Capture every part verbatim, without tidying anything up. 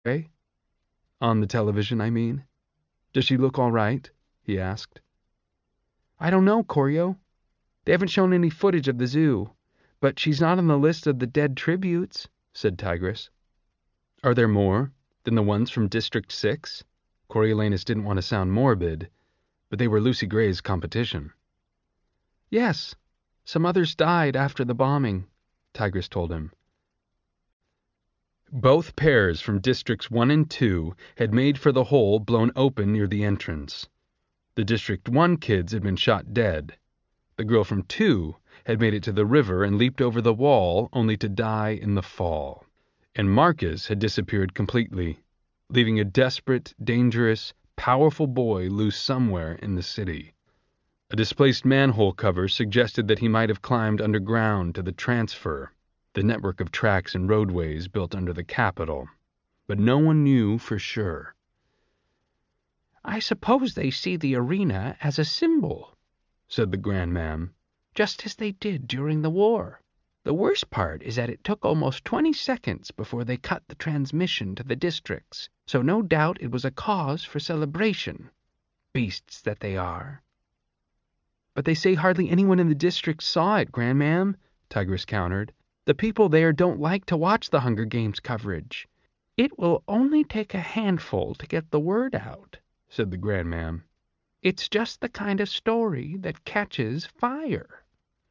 Eh? On the television, I mean. Does she look all right? He asked. I don't know, Corio. They haven't shown any footage of the zoo, but she's not on the list of the dead tributes, said Tigress. Are there more than the ones from District six? Coriolanus didn't want to sound morbid, but they were Lucy Gray's competition. Yes, some others died after the bombing, Tigress told him. Both pairs from Districts one and two had made for the hole blown open near the entrance. The District one kids had been shot dead. The girl from two had made it to the river and leaped over the wall only to die in the fall. And Marcus had disappeared completely, leaving a desperate, dangerous, powerful boy loose somewhere in the city. A displaced manhole cover suggested that he might have climbed underground to the transfer, the network of tracks and roadways built under the Capitol, but no one knew for sure. I suppose they see the arena as a symbol, said the grandmam, just as they did during the war. The worst part is that it took almost twenty seconds before they cut the transmission to the districts, so no doubt it was a cause for celebration. Beasts that they are. But they say hardly anyone in the district saw it, grandmam, Tigress countered. The people there don't like to watch the Hunger Games coverage. It will only take a handful to get the word out, said the grandmam. It's just the kind of story that catches fire.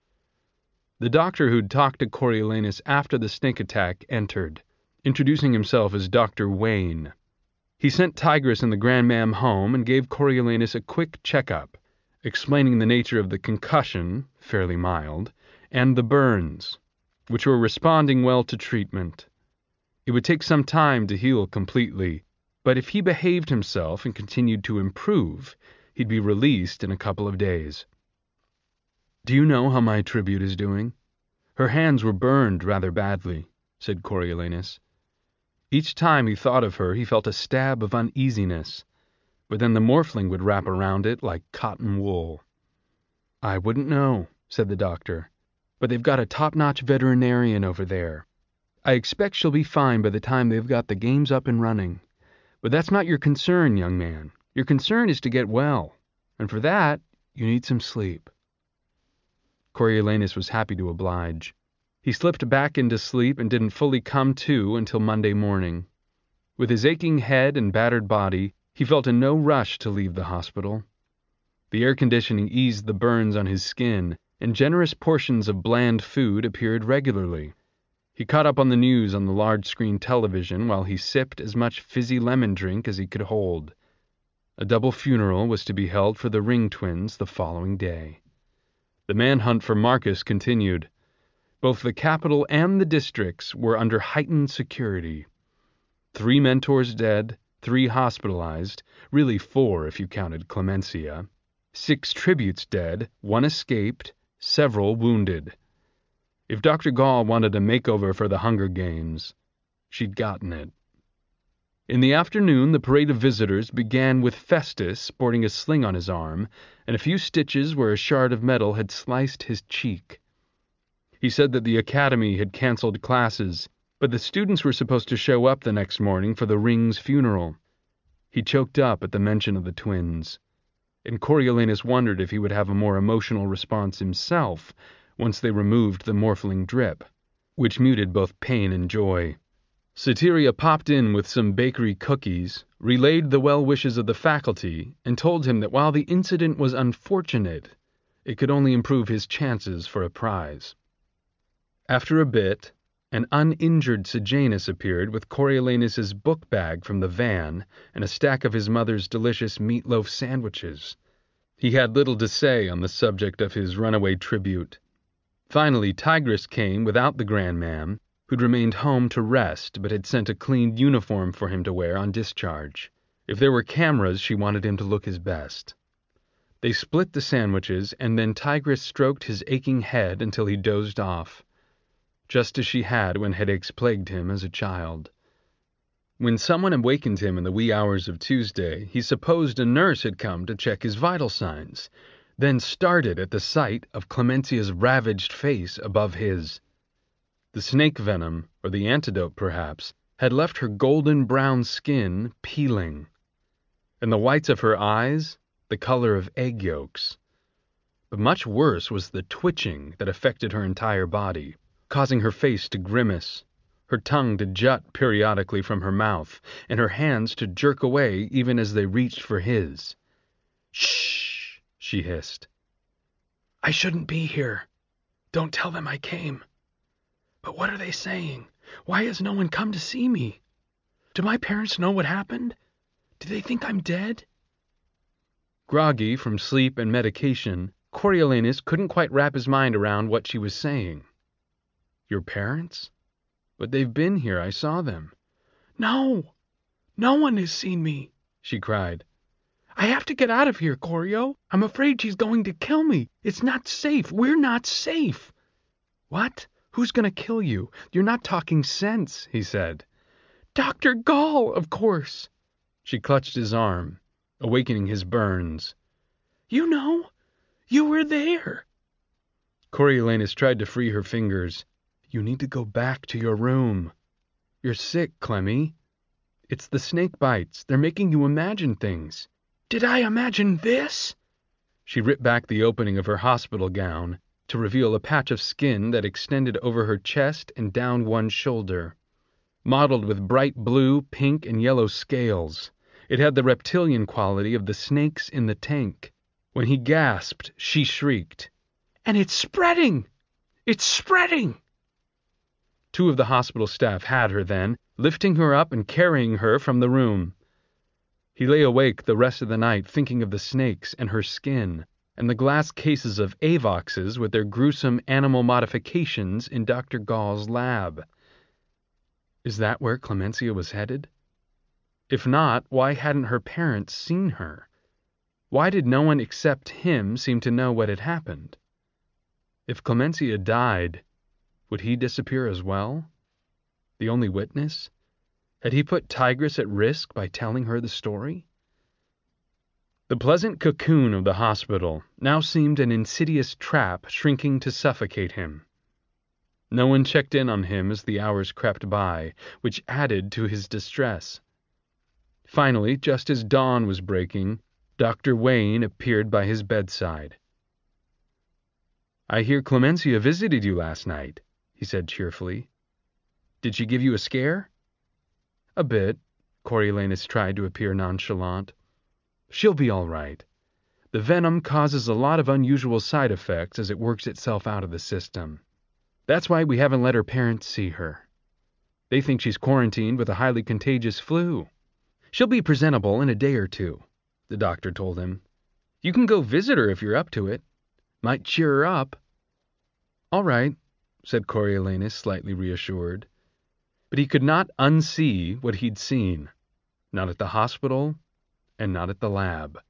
The doctor who'd talked to Coriolanus after the snake attack entered, introducing himself as Doctor Wayne. He sent Tigress and the grandmam home and gave Coriolanus a quick checkup, explaining the nature of the concussion, fairly mild, and the burns, which were responding well to treatment. It would take some time to heal completely, but if he behaved himself and continued to improve, he'd be released in a couple of days. Do you know how my tribute is doing? Her hands were burned rather badly, said Coriolanus. Each time he thought of her, he felt a stab of uneasiness, but then the morphling would wrap around it like cotton wool. I wouldn't know, said the doctor, but they've got a top-notch veterinarian over there. I expect she'll be fine by the time they've got the games up and running. But that's not your concern, young man. Your concern is to get well, and for that, you need some sleep. Coriolanus was happy to oblige. He slipped back into sleep and didn't fully come to until Monday morning. With his aching head and battered body, he felt in no rush to leave the hospital. The air conditioning eased the burns on his skin, and generous portions of bland food appeared regularly. He caught up on the news on the large-screen television while he sipped as much fizzy lemon drink as he could hold. A double funeral was to be held for the Ring twins the following day. The manhunt for Marcus continued. Both the Capitol and the districts were under heightened security. Three mentors dead, three hospitalized, really four if you counted Clemencia. Six tributes dead, one escaped, several wounded. If Doctor Gall wanted a makeover for the Hunger Games, she'd gotten it. In the afternoon, the parade of visitors began with Festus sporting a sling on his arm and a few stitches where a shard of metal had sliced his cheek. He said that the academy had canceled classes, but the students were supposed to show up the next morning for the Ring's funeral. He choked up at the mention of the twins, and Coriolanus wondered if he would have a more emotional response himself once they removed the morphling drip, which muted both pain and joy. Soteria popped in with some bakery cookies, relayed the well wishes of the faculty, and told him that while the incident was unfortunate, it could only improve his chances for a prize. After a bit, an uninjured Sejanus appeared with Coriolanus's book bag from the van and a stack of his mother's delicious meatloaf sandwiches. He had little to say on the subject of his runaway tribute. Finally, Tigress came without the grandmam, who'd remained home to rest but had sent a cleaned uniform for him to wear on discharge. If there were cameras, she wanted him to look his best. They split the sandwiches, and then Tigress stroked his aching head until he dozed off, just as she had when headaches plagued him as a child. When someone awakened him in the wee hours of Tuesday, he supposed a nurse had come to check his vital signs, then started at the sight of Clemencia's ravaged face above his. The snake venom, or the antidote perhaps, had left her golden brown skin peeling, and the whites of her eyes the color of egg yolks. But much worse was the twitching that affected her entire body, causing her face to grimace, her tongue to jut periodically from her mouth, and her hands to jerk away even as they reached for his. "Shh!" she hissed. "I shouldn't be here. Don't tell them I came. But what are they saying? Why has no one come to see me? Do my parents know what happened? Do they think I'm dead?" Groggy from sleep and medication, Coriolanus couldn't quite wrap his mind around what she was saying. "Your parents? But they've been here. I saw them." "No! No one has seen me," she cried. "I have to get out of here, Corio. I'm afraid she's going to kill me. It's not safe. We're not safe." "What? Who's going to kill you? You're not talking sense," he said. "Doctor Gall, of course." She clutched his arm, awakening his burns. "You know, you were there." Coriolanus tried to free her fingers. "You need to go back to your room. You're sick, Clemmy. It's the snake bites. They're making you imagine things." "Did I imagine this?" She ripped back the opening of her hospital gown to reveal a patch of skin that extended over her chest and down one shoulder. Mottled with bright blue, pink, and yellow scales, it had the reptilian quality of the snakes in the tank. When he gasped, she shrieked, "And it's spreading! It's spreading!" Two of the hospital staff had her then, lifting her up and carrying her from the room. He lay awake the rest of the night thinking of the snakes and her skin, and the glass cases of Avoxes with their gruesome animal modifications in Doctor Gall's lab. Is that where Clemencia was headed? If not, why hadn't her parents seen her? Why did no one except him seem to know what had happened? If Clemencia died, would he disappear as well? The only witness? Had he put Tigress at risk by telling her the story? The pleasant cocoon of the hospital now seemed an insidious trap shrinking to suffocate him. No one checked in on him as the hours crept by, which added to his distress. Finally, just as dawn was breaking, Doctor Wayne appeared by his bedside. "I hear Clemencia visited you last night," he said cheerfully. "Did she give you a scare?" "A bit." Coriolanus tried to appear nonchalant. "She'll be all right. The venom causes a lot of unusual side effects as it works itself out of the system. That's why we haven't let her parents see her. They think she's quarantined with a highly contagious flu. She'll be presentable in a day or two," the doctor told him. "You can go visit her if you're up to it. Might cheer her up." "All right," said Coriolanus, slightly reassured. But he could not unsee what he'd seen, not at the hospital and not at the lab.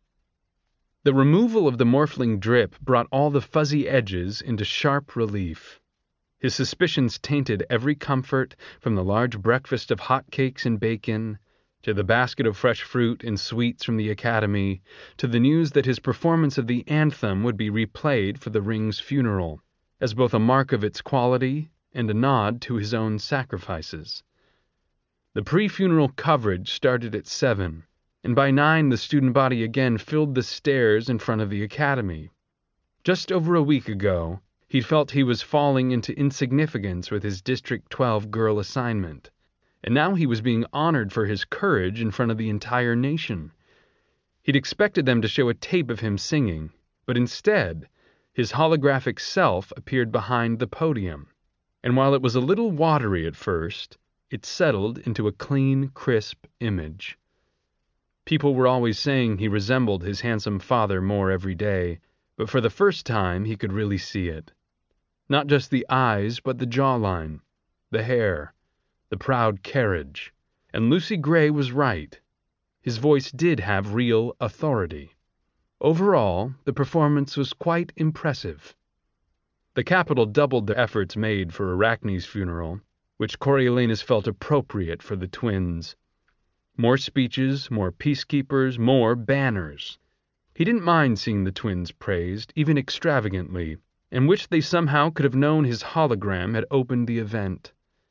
The removal of the morphling drip brought all the fuzzy edges into sharp relief. His suspicions tainted every comfort, from the large breakfast of hot cakes and bacon, to the basket of fresh fruit and sweets from the academy, to the news that his performance of the anthem would be replayed for the ring's funeral, as both a mark of its quality and a nod to his own sacrifices. The pre-funeral coverage started at seven, and by nine the student body again filled the stairs in front of the academy. Just over a week ago, he'd felt he was falling into insignificance with his District twelve girl assignment, and now he was being honored for his courage in front of the entire nation. He'd expected them to show a tape of him singing, but instead, his holographic self appeared behind the podium, and while it was a little watery at first, it settled into a clean, crisp image. People were always saying he resembled his handsome father more every day, but for the first time he could really see it. Not just the eyes, but the jawline, the hair, the proud carriage. And Lucy Gray was right. His voice did have real authority. Overall, the performance was quite impressive. The Capitol doubled the efforts made for Arachne's funeral, which Coriolanus felt appropriate for the twins. More speeches, more peacekeepers, more banners. He didn't mind seeing the twins praised, even extravagantly, and wished they somehow could have known his hologram had opened the event.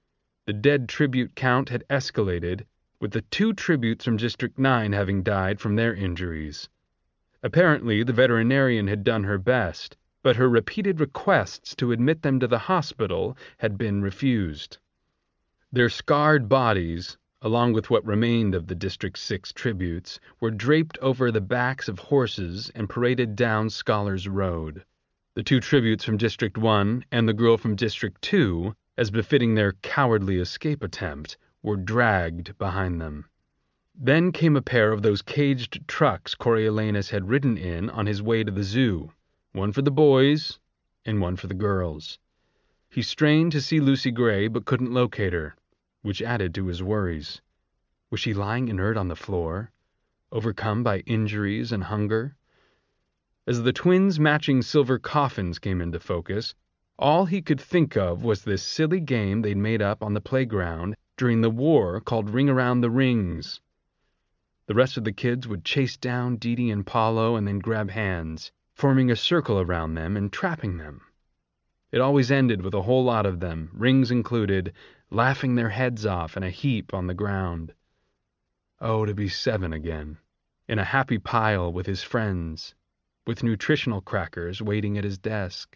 The dead tribute count had escalated, with the two tributes from District nine having died from their injuries. Apparently, the veterinarian had done her best, but her repeated requests to admit them to the hospital had been refused. Their scarred bodies, along with what remained of the District six tributes, were draped over the backs of horses and paraded down Scholars Road. The two tributes from District one and the girl from District two, as befitting their cowardly escape attempt, were dragged behind them. Then came a pair of those caged trucks Coriolanus had ridden in on his way to the zoo, one for the boys and one for the girls. He strained to see Lucy Gray but couldn't locate her, which added to his worries. Was she lying inert on the floor, overcome by injuries and hunger? As the twins' matching silver coffins came into focus, all he could think of was this silly game they'd made up on the playground during the war called Ring Around the Rings. The rest of the kids would chase down Dee Dee and Paulo and then grab hands, forming a circle around them and trapping them. It always ended with a whole lot of them, rings included, laughing their heads off in a heap on the ground. Oh, to be seven again, in a happy pile with his friends, with nutritional crackers waiting at his desk.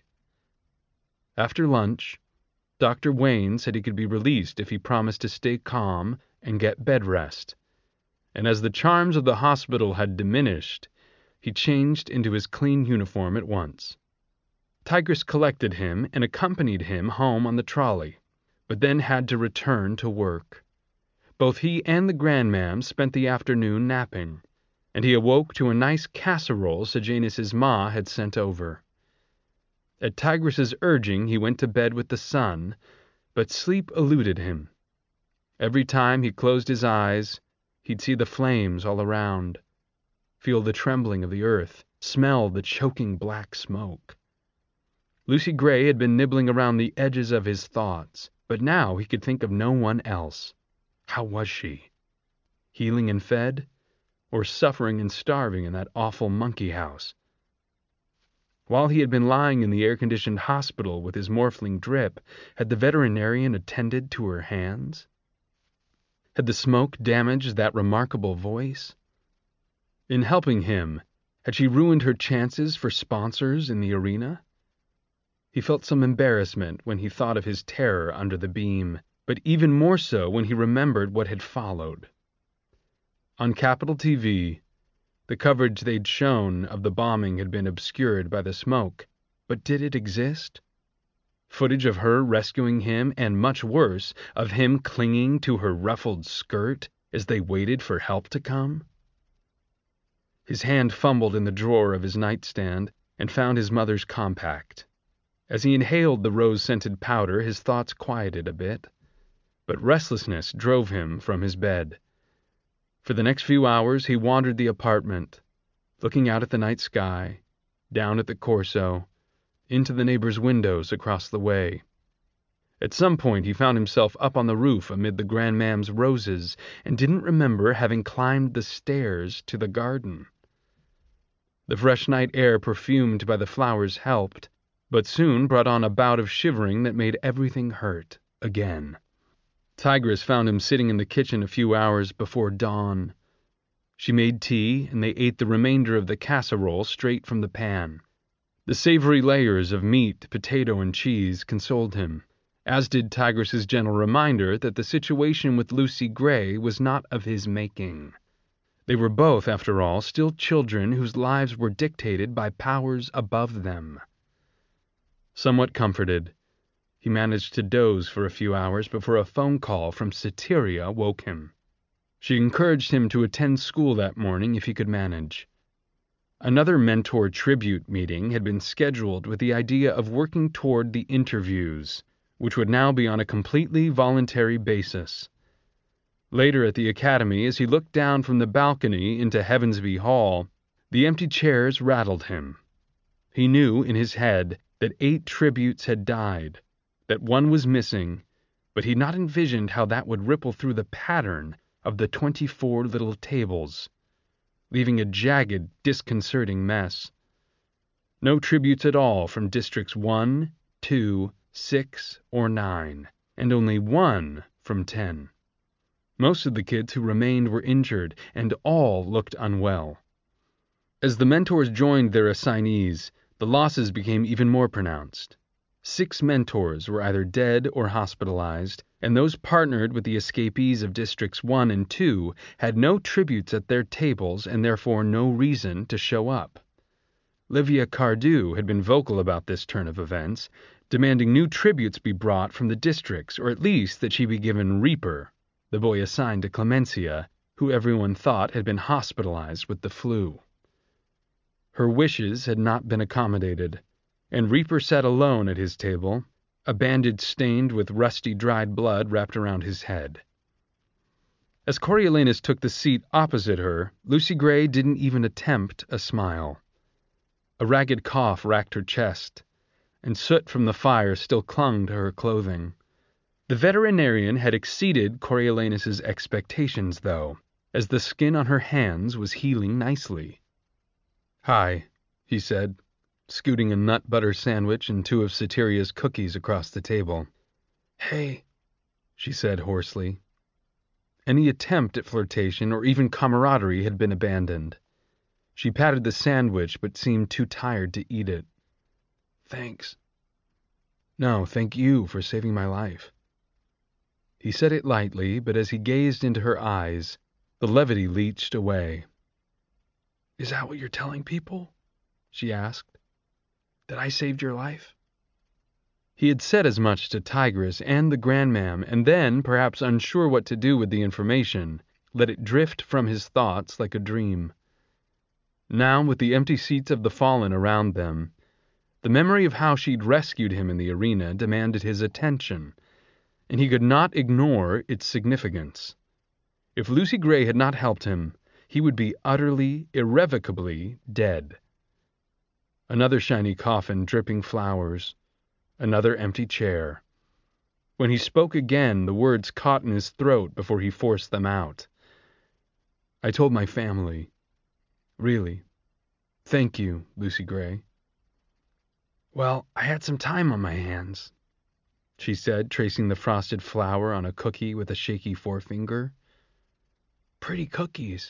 After lunch, Doctor Wayne said he could be released if he promised to stay calm and get bed rest, and as the charms of the hospital had diminished, he changed into his clean uniform at once. Tigris collected him and accompanied him home on the trolley, but then had to return to work. Both he and the grandmam spent the afternoon napping, and he awoke to a nice casserole Sejanus's ma had sent over. At Tigris's urging, he went to bed with the sun, but sleep eluded him. Every time he closed his eyes, he'd see the flames all around, feel the trembling of the earth, smell the choking black smoke. Lucy Gray had been nibbling around the edges of his thoughts, but now he could think of no one else. How was she? Healing and fed, or suffering and starving in that awful monkey house? While he had been lying in the air-conditioned hospital with his morphling drip, had the veterinarian attended to her hands? Had the smoke damaged that remarkable voice? In helping him, had she ruined her chances for sponsors in the arena? He felt some embarrassment when he thought of his terror under the beam, but even more so when he remembered what had followed. On Capitol T V, the coverage they'd shown of the bombing had been obscured by the smoke, but did it exist? Footage of her rescuing him, and much worse, of him clinging to her ruffled skirt as they waited for help to come? His hand fumbled in the drawer of his nightstand and found his mother's compact. As he inhaled the rose-scented powder, his thoughts quieted a bit, but restlessness drove him from his bed. For the next few hours he wandered the apartment, looking out at the night sky, down at the Corso, into the neighbors' windows across the way. At some point he found himself up on the roof amid the grandmam's roses and didn't remember having climbed the stairs to the garden. The fresh night air perfumed by the flowers helped, but soon brought on a bout of shivering that made everything hurt again. Tigris found him sitting in the kitchen a few hours before dawn. She made tea, and they ate the remainder of the casserole straight from the pan. The savory layers of meat, potato, and cheese consoled him, as did Tigris's gentle reminder that the situation with Lucy Gray was not of his making. They were both, after all, still children whose lives were dictated by powers above them. Somewhat comforted, he managed to doze for a few hours before a phone call from Satyria woke him. She encouraged him to attend school that morning if he could manage. Another mentor tribute meeting had been scheduled with the idea of working toward the interviews, which would now be on a completely voluntary basis. Later at the academy, as he looked down from the balcony into Heavensby Hall, the empty chairs rattled him. He knew in his head that eight tributes had died, that one was missing, but he'd not envisioned how that would ripple through the pattern of the twenty-four little tables, leaving a jagged, disconcerting mess. No tributes at all from districts one, two, six, or nine, and only one from ten. Most of the kids who remained were injured, and all looked unwell. As the mentors joined their assignees, the losses became even more pronounced. Six mentors were either dead or hospitalized, and those partnered with the escapees of Districts one and two had no tributes at their tables and therefore no reason to show up. Livia Cardew had been vocal about this turn of events, demanding new tributes be brought from the districts, or at least that she be given Reaper, the boy assigned to Clemencia, who everyone thought had been hospitalized with the flu. Her wishes had not been accommodated, and Reaper sat alone at his table, a bandage stained with rusty dried blood wrapped around his head. As Coriolanus took the seat opposite her, Lucy Gray didn't even attempt a smile. A ragged cough racked her chest, and soot from the fire still clung to her clothing. The veterinarian had exceeded Coriolanus's expectations, though, as the skin on her hands was healing nicely. "Hi," he said, scooting a nut butter sandwich and two of Soteria's cookies across the table. "Hey," she said hoarsely. Any attempt at flirtation or even camaraderie had been abandoned. She patted the sandwich but seemed too tired to eat it. "Thanks." "No, thank you for saving my life." He said it lightly, but as he gazed into her eyes, the levity leached away. "Is that what you're telling people?" she asked. "That I saved your life?" He had said as much to Tigress and the grandmam, and then, perhaps unsure what to do with the information, let it drift from his thoughts like a dream. Now, with the empty seats of the fallen around them, the memory of how she'd rescued him in the arena demanded his attention, and he could not ignore its significance. If Lucy Gray had not helped him, he would be utterly, irrevocably dead. Another shiny coffin dripping flowers. Another empty chair. When he spoke again, the words caught in his throat before he forced them out. "I told my family. Really. Thank you, Lucy Gray." "Well, I had some time on my hands," she said, tracing the frosted flower on a cookie with a shaky forefinger. "Pretty cookies."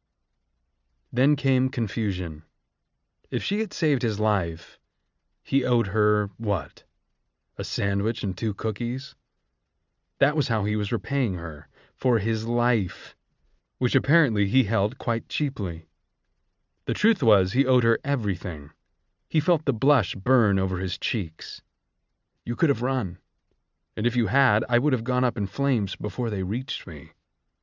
Then came confusion. If she had saved his life, he owed her what? A sandwich and two cookies? That was how he was repaying her, for his life, which apparently he held quite cheaply. The truth was, he owed her everything. He felt the blush burn over his cheeks. "You could have run, and if you had, I would have gone up in flames before they reached me."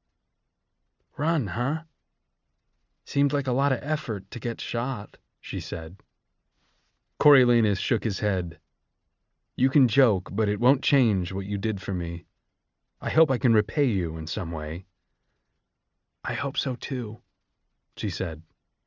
"Run, huh? Seemed like a lot of effort to get shot," she said. Coriolanus shook his head. "You can joke, but it won't change what you did for me. I hope I can repay you in some way." "I hope so too," she said.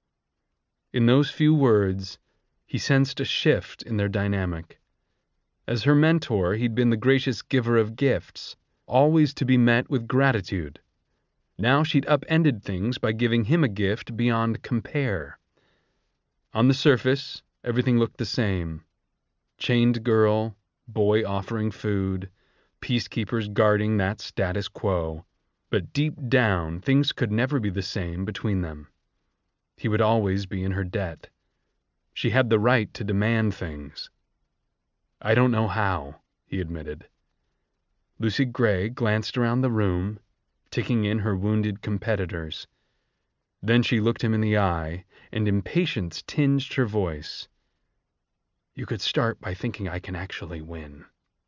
In those few words, he sensed a shift in their dynamic. As her mentor, he'd been the gracious giver of gifts, always to be met with gratitude. Now she'd upended things by giving him a gift beyond compare. On the surface, everything looked the same. Chained girl, boy offering food, peacekeepers guarding that status quo. But deep down, things could never be the same between them. He would always be in her debt. She had the right to demand things. "I don't know how," he admitted. Lucy Gray glanced around the room, taking in her wounded competitors. Then she looked him in the eye, and impatience tinged her voice. "You could start by thinking I can actually win."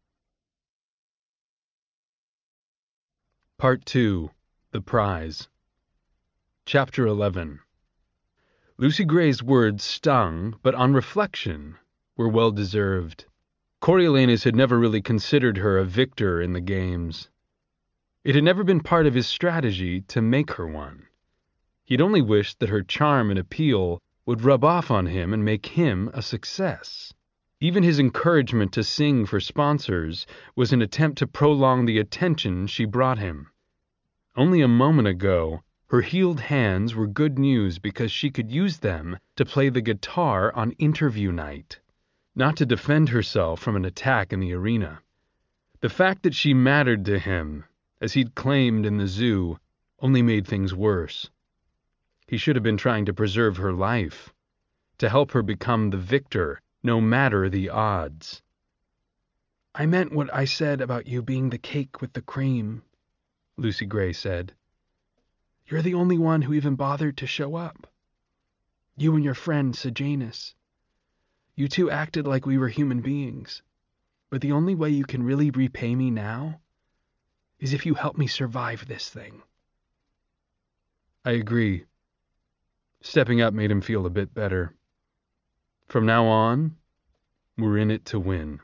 Part two. The Prize. Chapter eleven. Lucy Gray's words stung, but on reflection, were well deserved. Coriolanus had never really considered her a victor in the games. It had never been part of his strategy to make her one. He'd only wished that her charm and appeal would rub off on him and make him a success. Even his encouragement to sing for sponsors was an attempt to prolong the attention she brought him. Only a moment ago, her healed hands were good news because she could use them to play the guitar on interview night, not to defend herself from an attack in the arena. The fact that she mattered to him, as he'd claimed in the zoo, only made things worse. He should have been trying to preserve her life, to help her become the victor, no matter the odds. "I meant what I said about you being the cake with the cream," Lucy Gray said. "You're the only one who even bothered to show up. You and your friend Sejanus. You two acted like we were human beings, but the only way you can really repay me now is if you help me survive this thing." I agree. Stepping up made him feel a bit better. From now on, we're in it to win.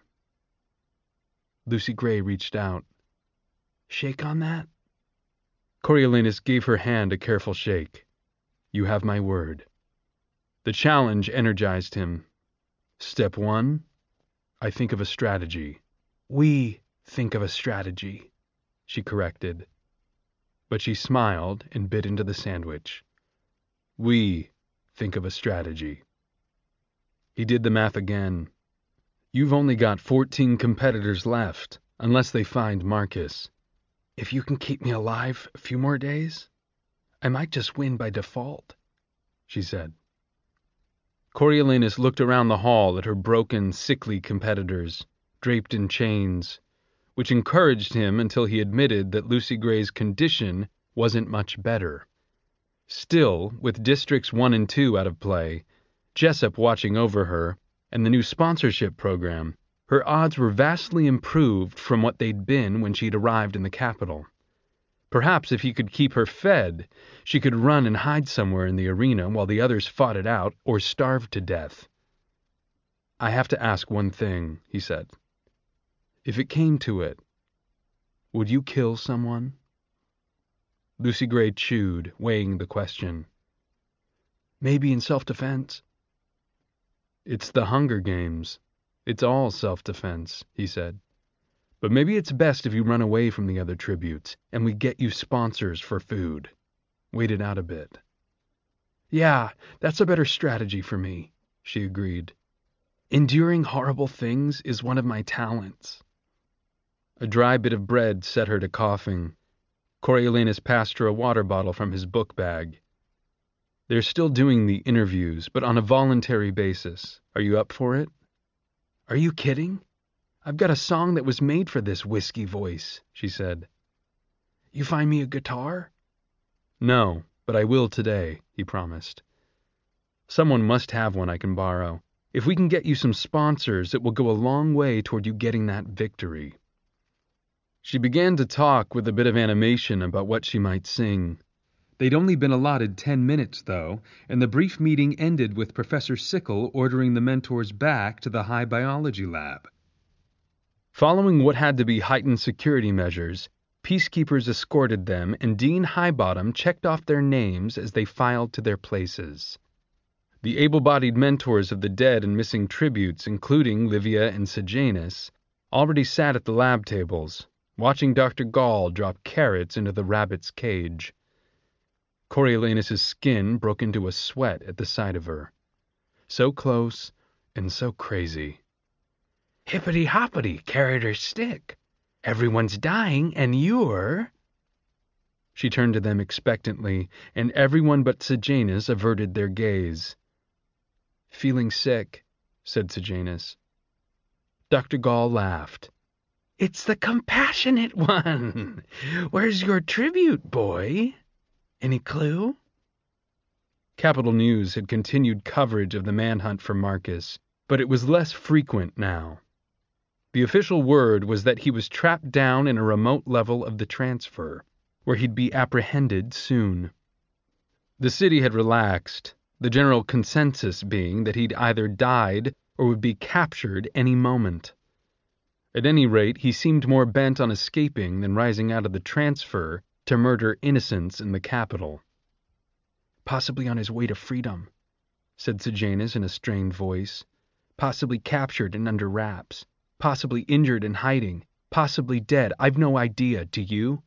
Lucy Gray reached out. "Shake on that?" Coriolanus gave her hand a careful shake. "You have my word." The challenge energized him. Step one, I think of a strategy. "We think of a strategy," she corrected. But she smiled and bit into the sandwich. "We think of a strategy." He did the math again. "You've only got fourteen competitors left, unless they find Marcus. If you can keep me alive a few more days, I might just win by default," she said. Coriolanus looked around the hall at her broken, sickly competitors, draped in chains, which encouraged him until he admitted that Lucy Gray's condition wasn't much better. Still, with Districts one and two out of play, Jessup watching over her, and the new sponsorship program, her odds were vastly improved from what they'd been when she'd arrived in the capital. Perhaps if he could keep her fed, she could run and hide somewhere in the arena while the others fought it out or starved to death. "I have to ask one thing," he said. "If it came to it, would you kill someone?" Lucy Gray chewed, weighing the question. "Maybe in self-defense." "It's the Hunger Games. It's all self-defense," he said. "But maybe it's best if you run away from the other tributes, and we get you sponsors for food. Wait it out a bit." "Yeah, that's a better strategy for me," she agreed. "Enduring horrible things is one of my talents." A dry bit of bread set her to coughing. Coriolanus passed her a water bottle from his book bag. "They're still doing the interviews, but on a voluntary basis. Are you up for it?" "Are you kidding? I've got a song that was made for this whiskey voice," she said. "You find me a guitar?" "No, but I will today," he promised. "Someone must have one I can borrow. If we can get you some sponsors, it will go a long way toward you getting that victory." She began to talk with a bit of animation about what she might sing. They'd only been allotted ten minutes, though, and the brief meeting ended with Professor Sickle ordering the mentors back to the high biology lab. Following what had to be heightened security measures, peacekeepers escorted them, and Dean Highbottom checked off their names as they filed to their places. The able-bodied mentors of the dead and missing tributes, including Livia and Sejanus, already sat at the lab tables, watching Doctor Gall drop carrots into the rabbit's cage. Coriolanus's skin broke into a sweat at the sight of her. So close and so crazy. "Hippity-hoppity, carrot or stick. Everyone's dying, and you're—" She turned to them expectantly, and everyone but Sejanus averted their gaze. "Feeling sick," said Sejanus. Doctor Gall laughed. "It's the compassionate one. Where's your tribute, boy? Any clue?" Capital News had continued coverage of the manhunt for Marcus, but it was less frequent now. The official word was that he was trapped down in a remote level of the transfer, where he'd be apprehended soon. The city had relaxed, the general consensus being that he'd either died or would be captured any moment. At any rate, he seemed more bent on escaping than rising out of the transfer to murder innocents in the capital. "Possibly on his way to freedom," said Sejanus in a strained voice. "Possibly captured and under wraps. Possibly injured and hiding. Possibly dead. I've no idea. Do you?"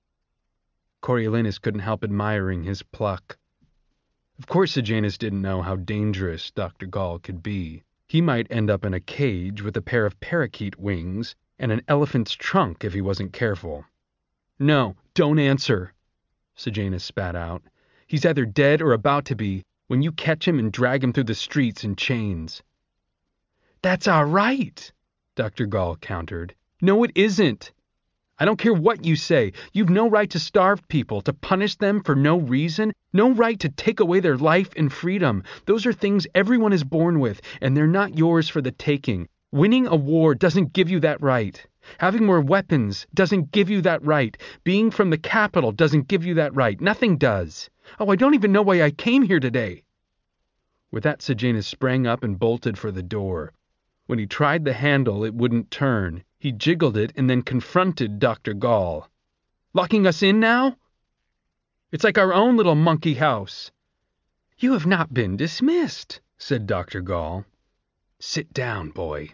Coriolanus couldn't help admiring his pluck. Of course Sejanus didn't know how dangerous Doctor Gall could be. He might end up in a cage with a pair of parakeet wings and an elephant's trunk if he wasn't careful. No, don't answer, Sejanus spat out. He's either dead or about to be when you catch him and drag him through the streets in chains. That's all right, Doctor Gall countered. No, it isn't. I don't care what you say. You've no right to starve people, to punish them for no reason, no right to take away their life and freedom. Those are things everyone is born with, and they're not yours for the taking. Winning a war doesn't give you that right. Having more weapons doesn't give you that right. Being from the capital doesn't give you that right. Nothing does. Oh, I don't even know why I came here today. With that, Sejanus sprang up and bolted for the door. When he tried the handle, it wouldn't turn. He jiggled it and then confronted Doctor Gall. Locking us in now? It's like our own little monkey house. You have not been dismissed, said Doctor Gall. Sit down, boy.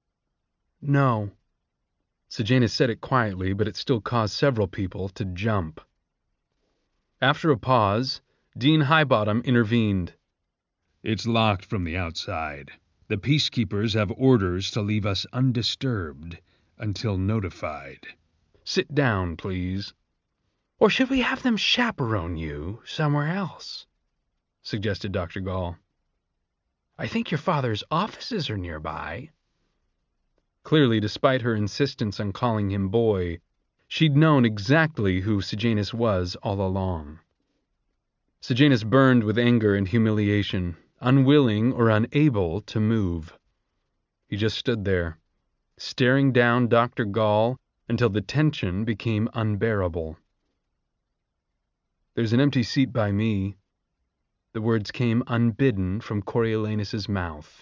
No. Sejanus said it quietly, but it still caused several people to jump. After a pause, Dean Highbottom intervened. It's locked from the outside. The peacekeepers have orders to leave us undisturbed until notified. Sit down, please. Or should we have them chaperone you somewhere else? Suggested Doctor Gall. I think your father's offices are nearby. Clearly, despite her insistence on calling him boy, she'd known exactly who Sejanus was all along. Sejanus burned with anger and humiliation, unwilling or unable to move. He just stood there, staring down Doctor Gall until the tension became unbearable. There's an empty seat by me. The words came unbidden from Coriolanus's mouth.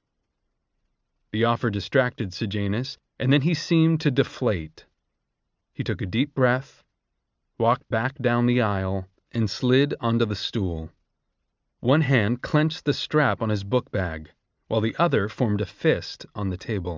The offer distracted Sejanus, and then he seemed to deflate. He took a deep breath, walked back down the aisle, and slid onto the stool. One hand clenched the strap on his book bag, while the other formed a fist on the table.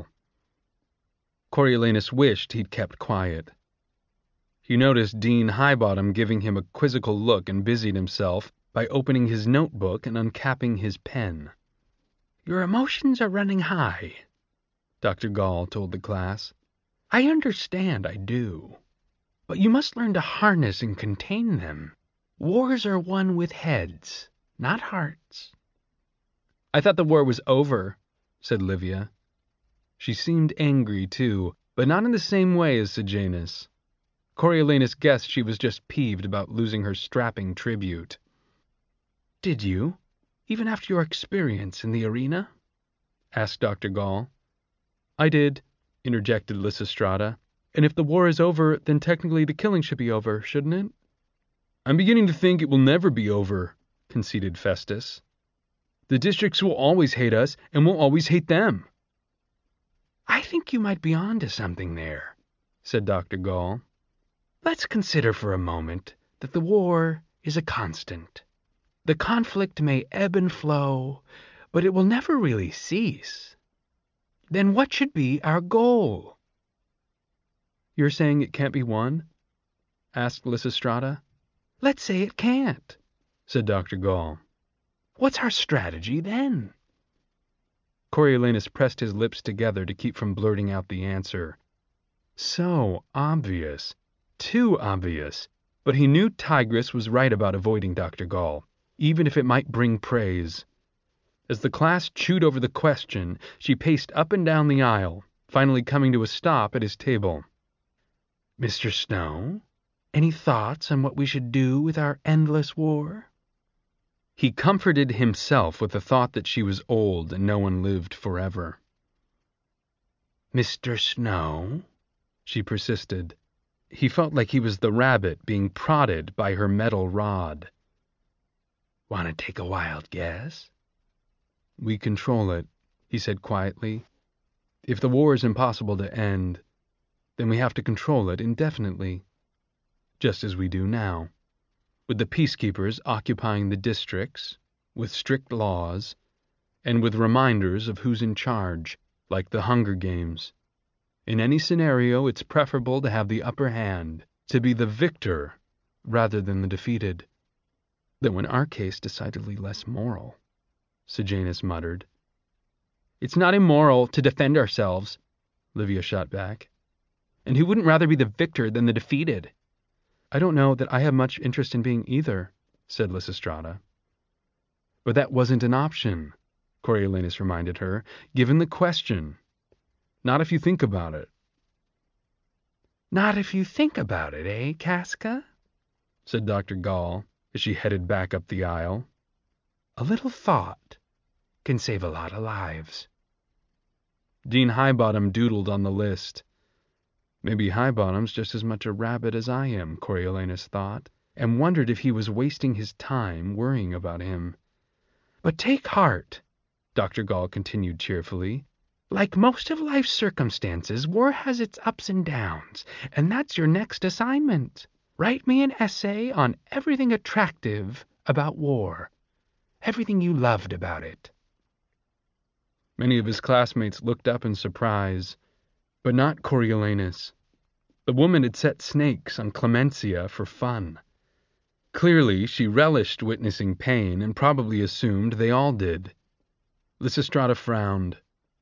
Coriolanus wished he'd kept quiet. He noticed Dean Highbottom giving him a quizzical look and busied himself by opening his notebook and uncapping his pen. Your emotions are running high, Doctor Gall told the class. I understand, I do. But you must learn to harness and contain them. Wars are won with heads, not hearts. I thought the war was over, said Livia. She seemed angry, too, but not in the same way as Sejanus. Coriolanus guessed she was just peeved about losing her strapping tribute. Did you? Even after your experience in the arena? Asked Doctor Gall. I did, interjected Lysistrata. And if the war is over, then technically the killing should be over, shouldn't it? I'm beginning to think it will never be over, conceded Festus. The districts will always hate us, and we'll always hate them. I think you might be on to something there, said Doctor Gall. Let's consider for a moment that the war is a constant. The conflict may ebb and flow, but it will never really cease. Then what should be our goal? You're saying it can't be won? Asked Lysistrata. Let's say it can't, said Doctor Gall. What's our strategy then? Coriolanus pressed his lips together to keep from blurting out the answer. So obvious. Too obvious. But he knew Tigris was right about avoiding Doctor Gall, even if it might bring praise. As the class chewed over the question, she paced up and down the aisle, finally coming to a stop at his table. Mister Snow, any thoughts on what we should do with our endless war? He comforted himself with the thought that she was old and no one lived forever. Mister Snow, she persisted. He felt like he was the rabbit being prodded by her metal rod. Want to take a wild guess? We control it, he said quietly. If the war is impossible to end, then we have to control it indefinitely, just as we do now, with the peacekeepers occupying the districts, with strict laws, and with reminders of who's in charge, like the Hunger Games. In any scenario, it's preferable to have the upper hand, to be the victor rather than the defeated. Though in our case decidedly less moral, Sejanus muttered. It's not immoral to defend ourselves, Livia shot back. And who wouldn't rather be the victor than the defeated? I don't know that I have much interest in being either, said Lysistrata. But that wasn't an option, Coriolanus reminded her, given the question. Not if you think about it. Not if you think about it, eh, Casca? Said Doctor Gall as she headed back up the aisle. A little thought can save a lot of lives. Dean Highbottom doodled on the list. Maybe Highbottom's just as much a rabbit as I am, Coriolanus thought, and wondered if he was wasting his time worrying about him. But take heart, Doctor Gall continued cheerfully. Like most of life's circumstances, war has its ups and downs, and that's your next assignment. Write me an essay on everything attractive about war, everything you loved about it. Many of his classmates looked up in surprise, but not Coriolanus. The woman had set snakes on Clemencia for fun. Clearly, she relished witnessing pain and probably assumed they all did. Lysistrata frowned.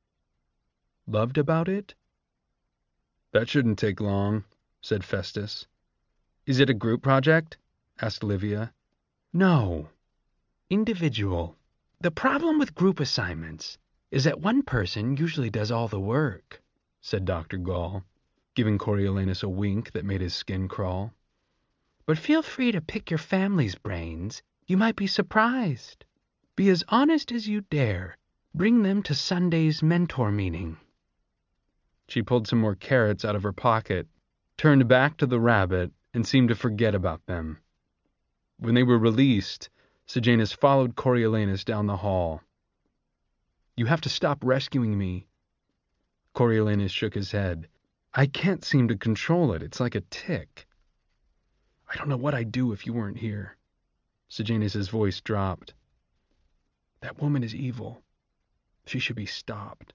Loved about it? That shouldn't take long, said Festus. Is it a group project? Asked Livia. No. Individual. The problem with group assignments is that one person usually does all the work, said Doctor Gall, giving Coriolanus a wink that made his skin crawl. But feel free to pick your family's brains. You might be surprised. Be as honest as you dare. Bring them to Sunday's mentor meeting. She pulled some more carrots out of her pocket, turned back to the rabbit, and seemed to forget about them. When they were released, Sejanus followed Coriolanus down the hall. You have to stop rescuing me. Coriolanus shook his head. I can't seem to control it. It's like a tic. I don't know what I'd do if you weren't here. Sejanus's voice dropped. That woman is evil. She should be stopped.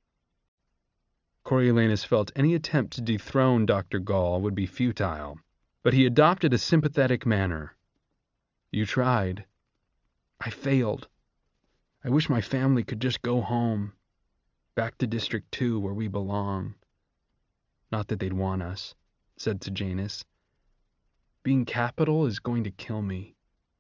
Coriolanus felt any attempt to dethrone Doctor Gall would be futile, but he adopted a sympathetic manner. You tried. I failed. I wish my family could just go home, back to District Two where we belong. Not that they'd want us, said Sejanus. Being capital is going to kill me.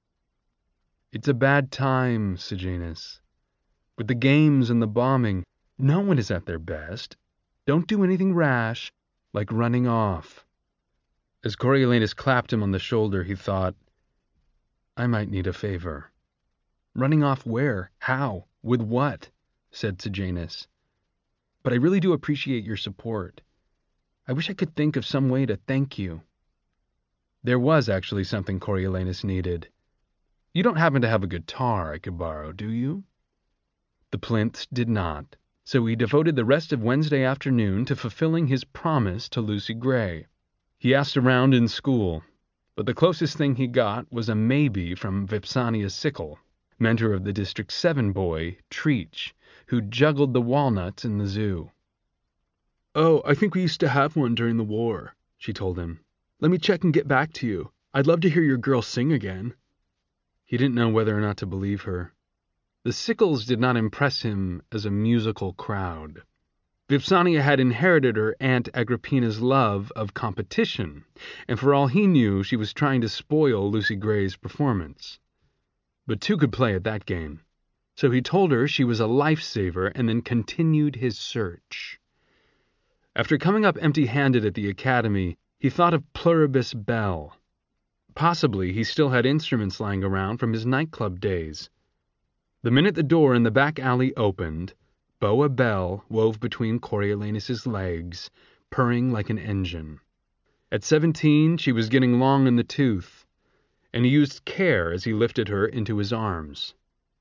It's a bad time, Sejanus. With the games and the bombing, no one is at their best. Don't do anything rash, like running off. As Coriolanus clapped him on the shoulder, he thought, I might need a favor. Running off where? How? With what? Said Sejanus. But I really do appreciate your support. I wish I could think of some way to thank you. There was actually something Coriolanus needed. You don't happen to have a guitar I could borrow, do you? The Plinths did not, so he devoted the rest of Wednesday afternoon to fulfilling his promise to Lucy Gray. He asked around in school, but the closest thing he got was a maybe from Vipsania Sickle, mentor of the District seven boy, Treach, who juggled the walnuts in the zoo. Oh, I think we used to have one during the war, she told him. Let me check and get back to you. I'd love to hear your girl sing again. He didn't know whether or not to believe her. The Sickles did not impress him as a musical crowd. Vipsania had inherited her Aunt Agrippina's love of competition, and for all he knew, she was trying to spoil Lucy Gray's performance. But two could play at that game, so he told her she was a lifesaver and then continued his search. After coming up empty-handed at the academy, he thought of Pluribus Bell. Possibly he still had instruments lying around from his nightclub days. The minute the door in the back alley opened, Boa Bell wove between Coriolanus's legs, purring like an engine. At seventeen, she was getting long in the tooth, and he used care as he lifted her into his arms.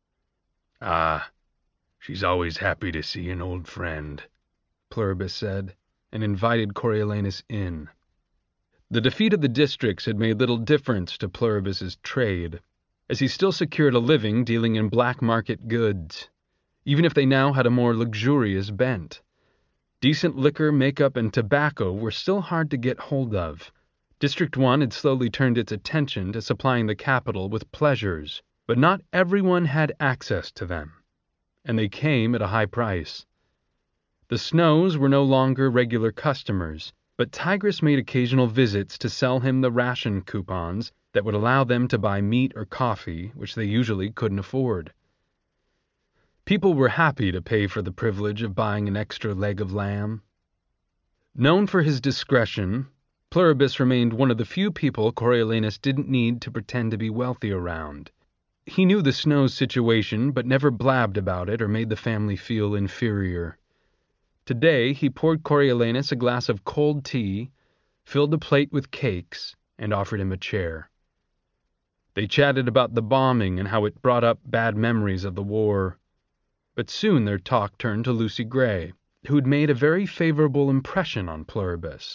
Ah, she's always happy to see an old friend, Pluribus said, and invited Coriolanus in. The defeat of the districts had made little difference to Pluribus's trade, as he still secured a living dealing in black market goods, even if they now had a more luxurious bent. Decent liquor, makeup, and tobacco were still hard to get hold of. District one had slowly turned its attention to supplying the capital with pleasures, but not everyone had access to them, and they came at a high price. The Snows were no longer regular customers, but Tigris made occasional visits to sell him the ration coupons that would allow them to buy meat or coffee, which they usually couldn't afford. People were happy to pay for the privilege of buying an extra leg of lamb. Known for his discretion, Pluribus remained one of the few people Coriolanus didn't need to pretend to be wealthy around. He knew the Snows' situation, but never blabbed about it or made the family feel inferior. Today he poured Coriolanus a glass of cold tea, filled a plate with cakes, and offered him a chair. They chatted about the bombing and how it brought up bad memories of the war. But soon their talk turned to Lucy Gray, who'd made a very favorable impression on Pluribus.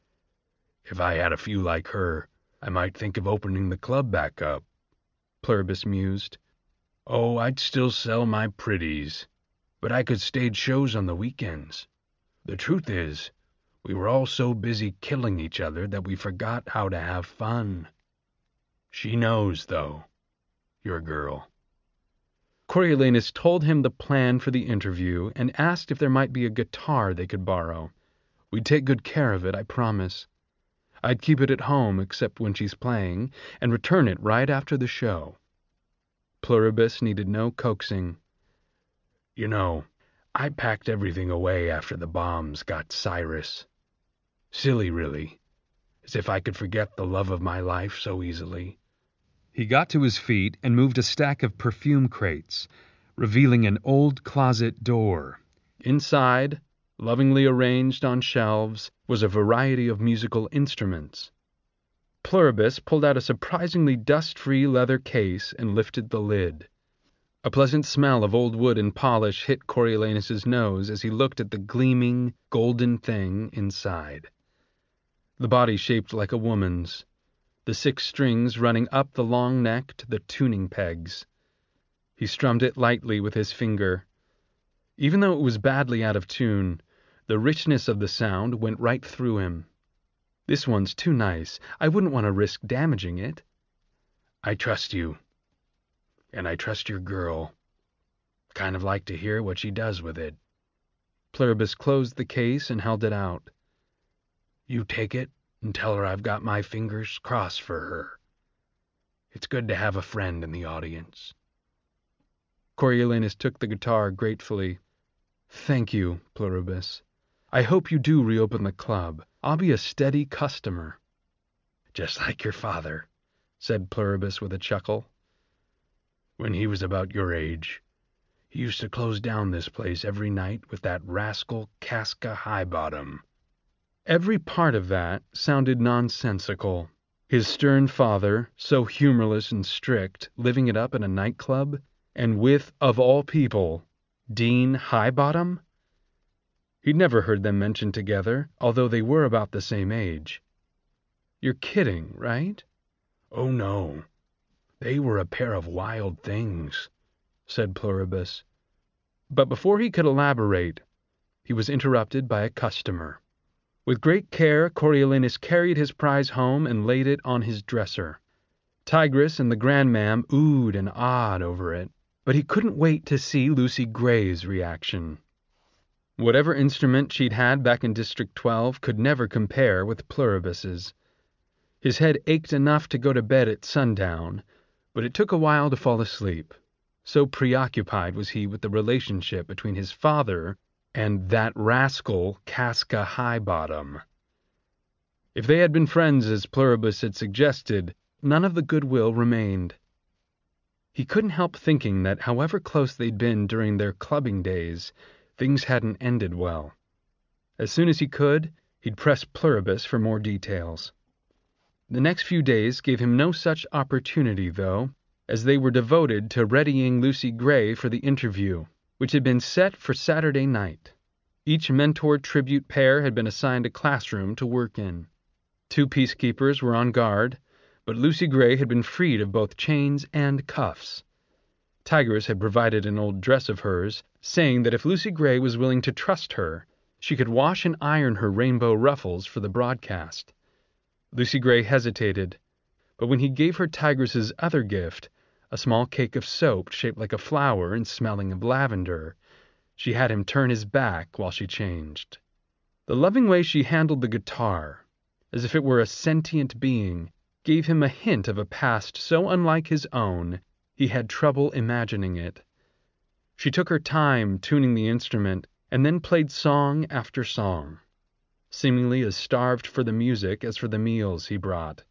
"If I had a few like her, I might think of opening the club back up," Pluribus mused. "Oh, I'd still sell my pretties, but I could stage shows on the weekends. The truth is, we were all so busy killing each other that we forgot how to have fun. She knows, though, your girl." Coriolanus told him the plan for the interview and asked if there might be a guitar they could borrow. "We'd take good care of it, I promise. I'd keep it at home except when she's playing, and return it right after the show." Pluribus needed no coaxing. "You know, I packed everything away after the bombs got Cyrus. Silly, really. As if I could forget the love of my life so easily." He got to his feet and moved a stack of perfume crates, revealing an old closet door. Inside, lovingly arranged on shelves, was a variety of musical instruments. Pluribus pulled out a surprisingly dust-free leather case and lifted the lid. A pleasant smell of old wood and polish hit Coriolanus's nose as he looked at the gleaming, golden thing inside. The body shaped like a woman's, the six strings running up the long neck to the tuning pegs. He strummed it lightly with his finger. Even though it was badly out of tune, the richness of the sound went right through him. "This one's too nice. I wouldn't want to risk damaging it." "I trust you. And I trust your girl. Kind of like to hear what she does with it." Pluribus closed the case and held it out. "You take it and tell her I've got my fingers crossed for her. It's good to have a friend in the audience." Coriolanus took the guitar gratefully. "Thank you, Pluribus. I hope you do reopen the club. I'll be a steady customer." "Just like your father," said Pluribus with a chuckle. "When he was about your age, he used to close down this place every night with that rascal Casca Highbottom." Every part of that sounded nonsensical. His stern father, so humorless and strict, living it up in a nightclub, and with, of all people, Dean Highbottom? He'd never heard them mentioned together, although they were about the same age. "You're kidding, right?" "Oh, no. They were a pair of wild things," said Pluribus. But before he could elaborate, he was interrupted by a customer. With great care, Coriolanus carried his prize home and laid it on his dresser. Tigris and the grandmam oohed and ahed over it, but he couldn't wait to see Lucy Gray's reaction. Whatever instrument she'd had back in District twelve could never compare with Pluribus's. His head ached enough to go to bed at sundown, but it took a while to fall asleep. So preoccupied was he with the relationship between his father and that rascal Casca Highbottom. If they had been friends as Pluribus had suggested, none of the goodwill remained. He couldn't help thinking that however close they'd been during their clubbing days, things hadn't ended well. As soon as he could, he'd press Pluribus for more details. The next few days gave him no such opportunity, though, as they were devoted to readying Lucy Gray for the interview, which had been set for Saturday night. Each mentor tribute pair had been assigned a classroom to work in. Two peacekeepers were on guard, but Lucy Gray had been freed of both chains and cuffs. Tigris had provided an old dress of hers, saying that if Lucy Gray was willing to trust her, she could wash and iron her rainbow ruffles for the broadcast. Lucy Gray hesitated, but when he gave her Tigris's other gift, a small cake of soap shaped like a flower and smelling of lavender, she had him turn his back while she changed. The loving way she handled the guitar, as if it were a sentient being, gave him a hint of a past so unlike his own he had trouble imagining it. She took her time tuning the instrument and then played song after song, seemingly as starved for the music as for the meals he brought.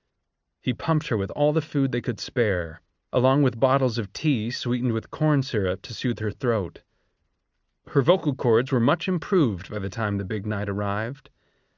He pumped her with all the food they could spare, along with bottles of tea sweetened with corn syrup to soothe her throat. Her vocal cords were much improved by the time the big night arrived.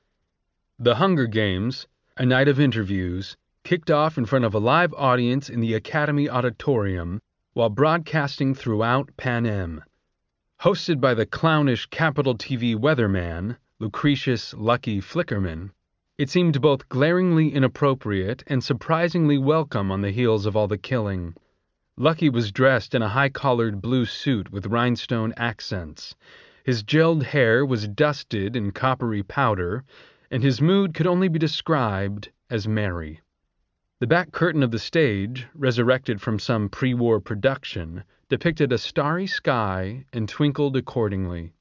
The Hunger Games, a night of interviews, kicked off in front of a live audience in the Academy Auditorium while broadcasting throughout Panem. Hosted by the clownish Capital T V weatherman, Lucretius Lucky Flickerman, it seemed both glaringly inappropriate and surprisingly welcome on the heels of all the killing. Lucky was dressed in a high-collared blue suit with rhinestone accents. His gelled hair was dusted in coppery powder, and his mood could only be described as merry. The back curtain of the stage, resurrected from some pre-war production, depicted a starry sky and twinkled accordingly.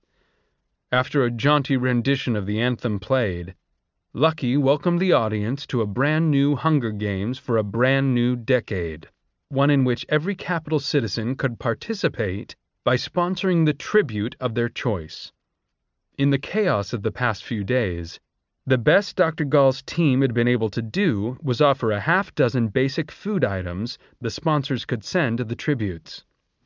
After a jaunty rendition of the anthem played, Lucky welcomed the audience to a brand new Hunger Games for a brand new decade, one in which every capital citizen could participate by sponsoring the tribute of their choice. In the chaos of the past few days, the best Doctor Gall's team had been able to do was offer a half dozen basic food items the sponsors could send to the tributes.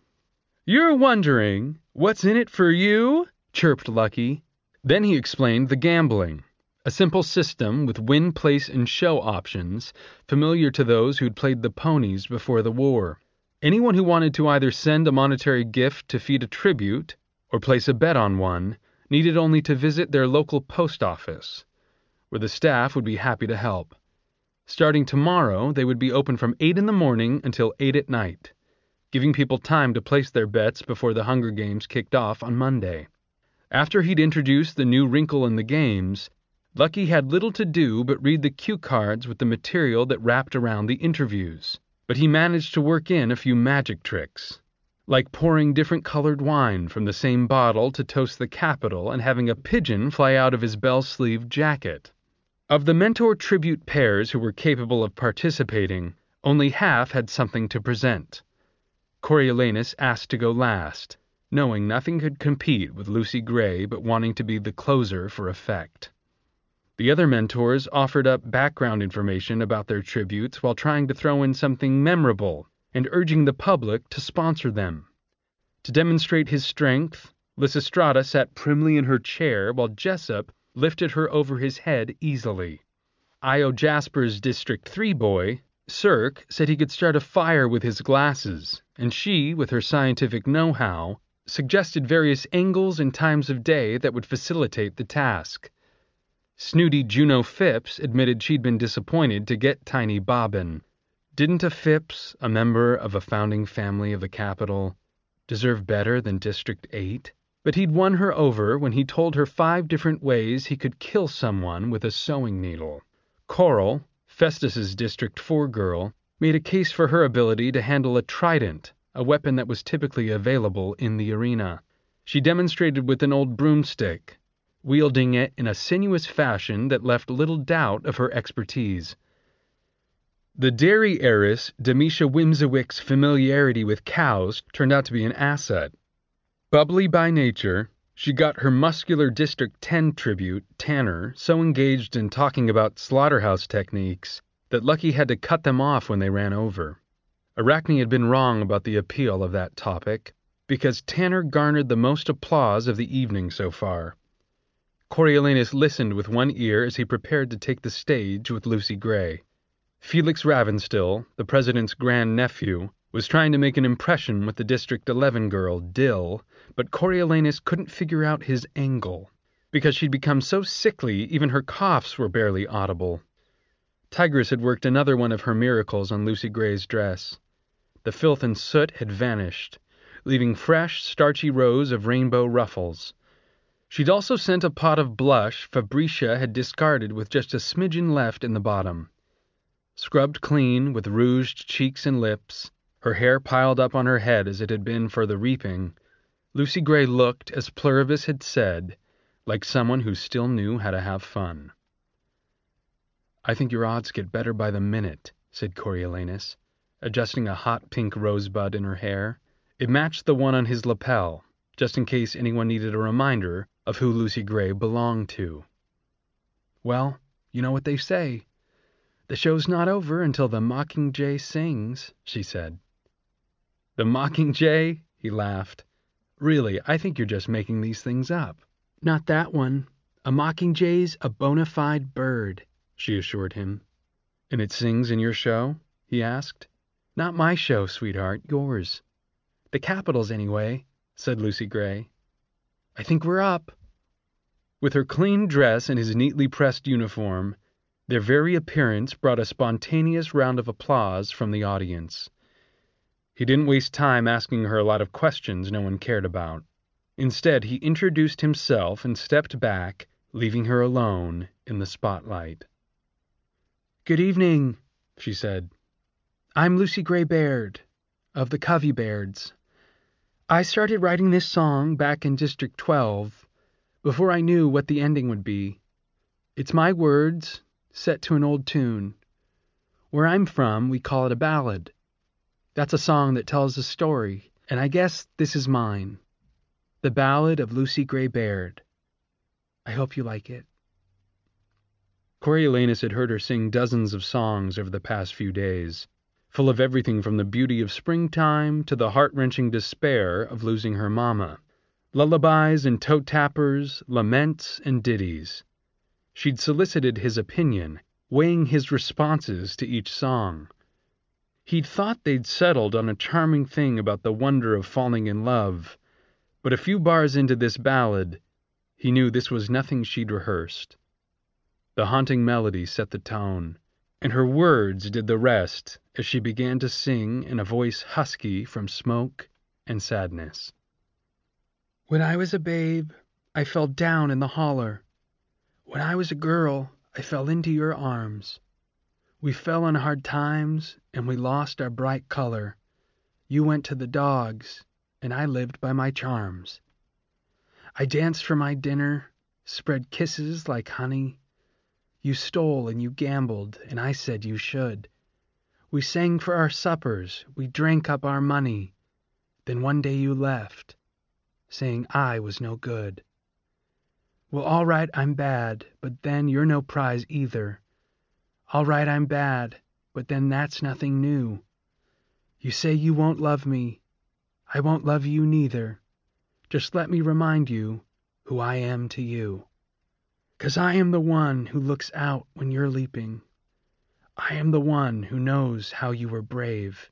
"You're wondering, what's in it for you?" chirped Lucky. Then he explained the gambling, a simple system with win, place, and show options, familiar to those who'd played the ponies before the war. Anyone who wanted to either send a monetary gift to feed a tribute or place a bet on one needed only to visit their local post office, where the staff would be happy to help. Starting tomorrow, they would be open from eight in the morning until eight at night, giving people time to place their bets before the Hunger Games kicked off on Monday. After he'd introduced the new wrinkle in the games, Lucky had little to do but read the cue cards with the material that wrapped around the interviews, but he managed to work in a few magic tricks, like pouring different colored wine from the same bottle to toast the Capitol and having a pigeon fly out of his bell-sleeved jacket. Of the mentor tribute pairs who were capable of participating, only half had something to present. Coriolanus asked to go last, knowing nothing could compete with Lucy Gray but wanting to be the closer for effect. The other mentors offered up background information about their tributes while trying to throw in something memorable and urging the public to sponsor them. To demonstrate his strength, Lysistrata sat primly in her chair while Jessup lifted her over his head easily. Io Jasper's District three boy, Cirque, said he could start a fire with his glasses, and she, with her scientific know-how, suggested various angles and times of day that would facilitate the task. Snooty Juno Phipps admitted she'd been disappointed to get Tiny Bobbin. Didn't a Phipps, a member of a founding family of the Capitol, deserve better than District eight? But he'd won her over when he told her five different ways he could kill someone with a sewing needle. Coral, Festus's District four girl, made a case for her ability to handle a trident, a weapon that was typically available in the arena. She demonstrated with an old broomstick, wielding it in a sinuous fashion that left little doubt of her expertise. The dairy heiress, Demetia Whimsiwick's familiarity with cows turned out to be an asset. Bubbly by nature, she got her muscular District ten tribute, Tanner, so engaged in talking about slaughterhouse techniques that Lucky had to cut them off when they ran over. Arachne had been wrong about the appeal of that topic, because Tanner garnered the most applause of the evening so far. Coriolanus listened with one ear as he prepared to take the stage with Lucy Gray. Felix Ravenstill, the president's grandnephew, was trying to make an impression with the District eleven girl, Dill, but Coriolanus couldn't figure out his angle, because she'd become so sickly even her coughs were barely audible. Tigress had worked another one of her miracles on Lucy Gray's dress. The filth and soot had vanished, leaving fresh, starchy rows of rainbow ruffles. She'd also sent a pot of blush Fabricia had discarded with just a smidgen left in the bottom. Scrubbed clean, with rouged cheeks and lips, her hair piled up on her head as it had been for the reaping, Lucy Gray looked, as Pluribus had said, like someone who still knew how to have fun. "I think your odds get better by the minute," said Coriolanus, adjusting a hot pink rosebud in her hair. It matched the one on his lapel, just in case anyone needed a reminder of who Lucy Gray belonged to. "Well, you know what they say. The show's not over until the Mockingjay sings," she said. "The Mockingjay?" he laughed. "Really, I think you're just making these things up." "Not that one. A mockingjay's a bona fide bird," she assured him. "And it sings in your show?" he asked. "Not my show, sweetheart, yours. The Capitol's, anyway," said Lucy Gray. "I think we're up." With her clean dress and his neatly pressed uniform, their very appearance brought a spontaneous round of applause from the audience. He didn't waste time asking her a lot of questions no one cared about. Instead, he introduced himself and stepped back, leaving her alone in the spotlight. "Good evening," she said. "I'm Lucy Gray Baird, of the Covey Bairds. I started writing this song back in District twelve, before I knew what the ending would be. It's my words, set to an old tune. Where I'm from, we call it a ballad. That's a song that tells a story, and I guess this is mine. The Ballad of Lucy Gray Baird. I hope you like it." Coriolanus had heard her sing dozens of songs over the past few days, full of everything from the beauty of springtime to the heart-wrenching despair of losing her mama. Lullabies and toe-tappers, laments and ditties. She'd solicited his opinion, weighing his responses to each song. He'd thought they'd settled on a charming thing about the wonder of falling in love, but a few bars into this ballad, he knew this was nothing she'd rehearsed. The haunting melody set the tone, and her words did the rest as she began to sing in a voice husky from smoke and sadness. "When I was a babe, I fell down in the holler. When I was a girl, I fell into your arms. We fell on hard times, and we lost our bright color. You went to the dogs, and I lived by my charms. I danced for my dinner, spread kisses like honey. You stole and you gambled, and I said you should. We sang for our suppers, we drank up our money. Then one day you left, saying I was no good. Well, all right, I'm bad, but then you're no prize either. All right, I'm bad, but then that's nothing new. You say you won't love me. I won't love you neither. Just let me remind you who I am to you. 'Cause I am the one who looks out when you're leaping. I am the one who knows how you were brave.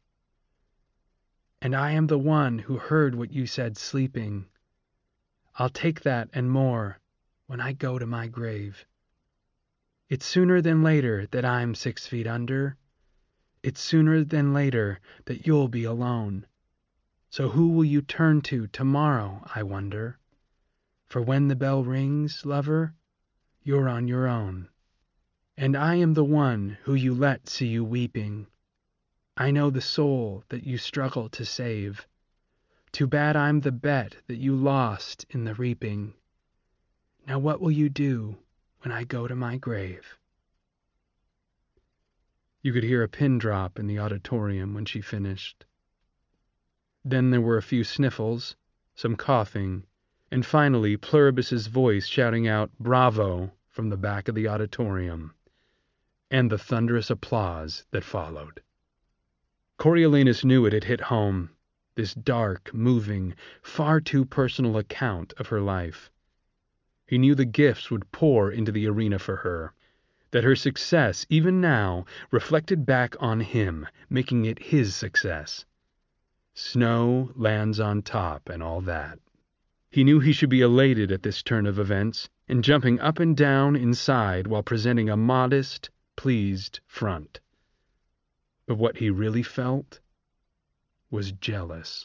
And I am the one who heard what you said sleeping. I'll take that and more when I go to my grave. It's sooner than later that I'm six feet under. It's sooner than later that you'll be alone. So who will you turn to tomorrow, I wonder? For when the bell rings, lover, you're on your own. And I am the one who you let see you weeping. I know the soul that you struggle to save. Too bad I'm the bet that you lost in the reaping. Now what will you do when I go to my grave? You could hear a pin drop in the auditorium when she finished. Then there were a few sniffles, some coughing, and finally Pluribus's voice shouting out "Bravo" from the back of the auditorium, and the thunderous applause that followed. Coriolanus knew it had hit home, this dark, moving, far too personal account of her life. He knew the gifts would pour into the arena for her, that her success, even now, reflected back on him, making it his success. Snow lands on top and all that. He knew he should be elated at this turn of events and jumping up and down inside while presenting a modest, pleased front. But what he really felt was jealous.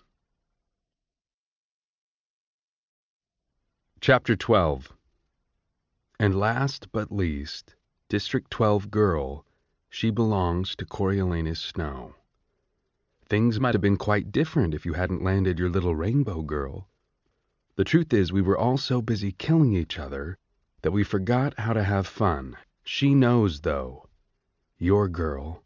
Chapter twelve. And last but least, District twelve girl, she belongs to Coriolanus Snow. Things might have been quite different if you hadn't landed your little rainbow girl. The truth is, we were all so busy killing each other that we forgot how to have fun. She knows, though. Your girl.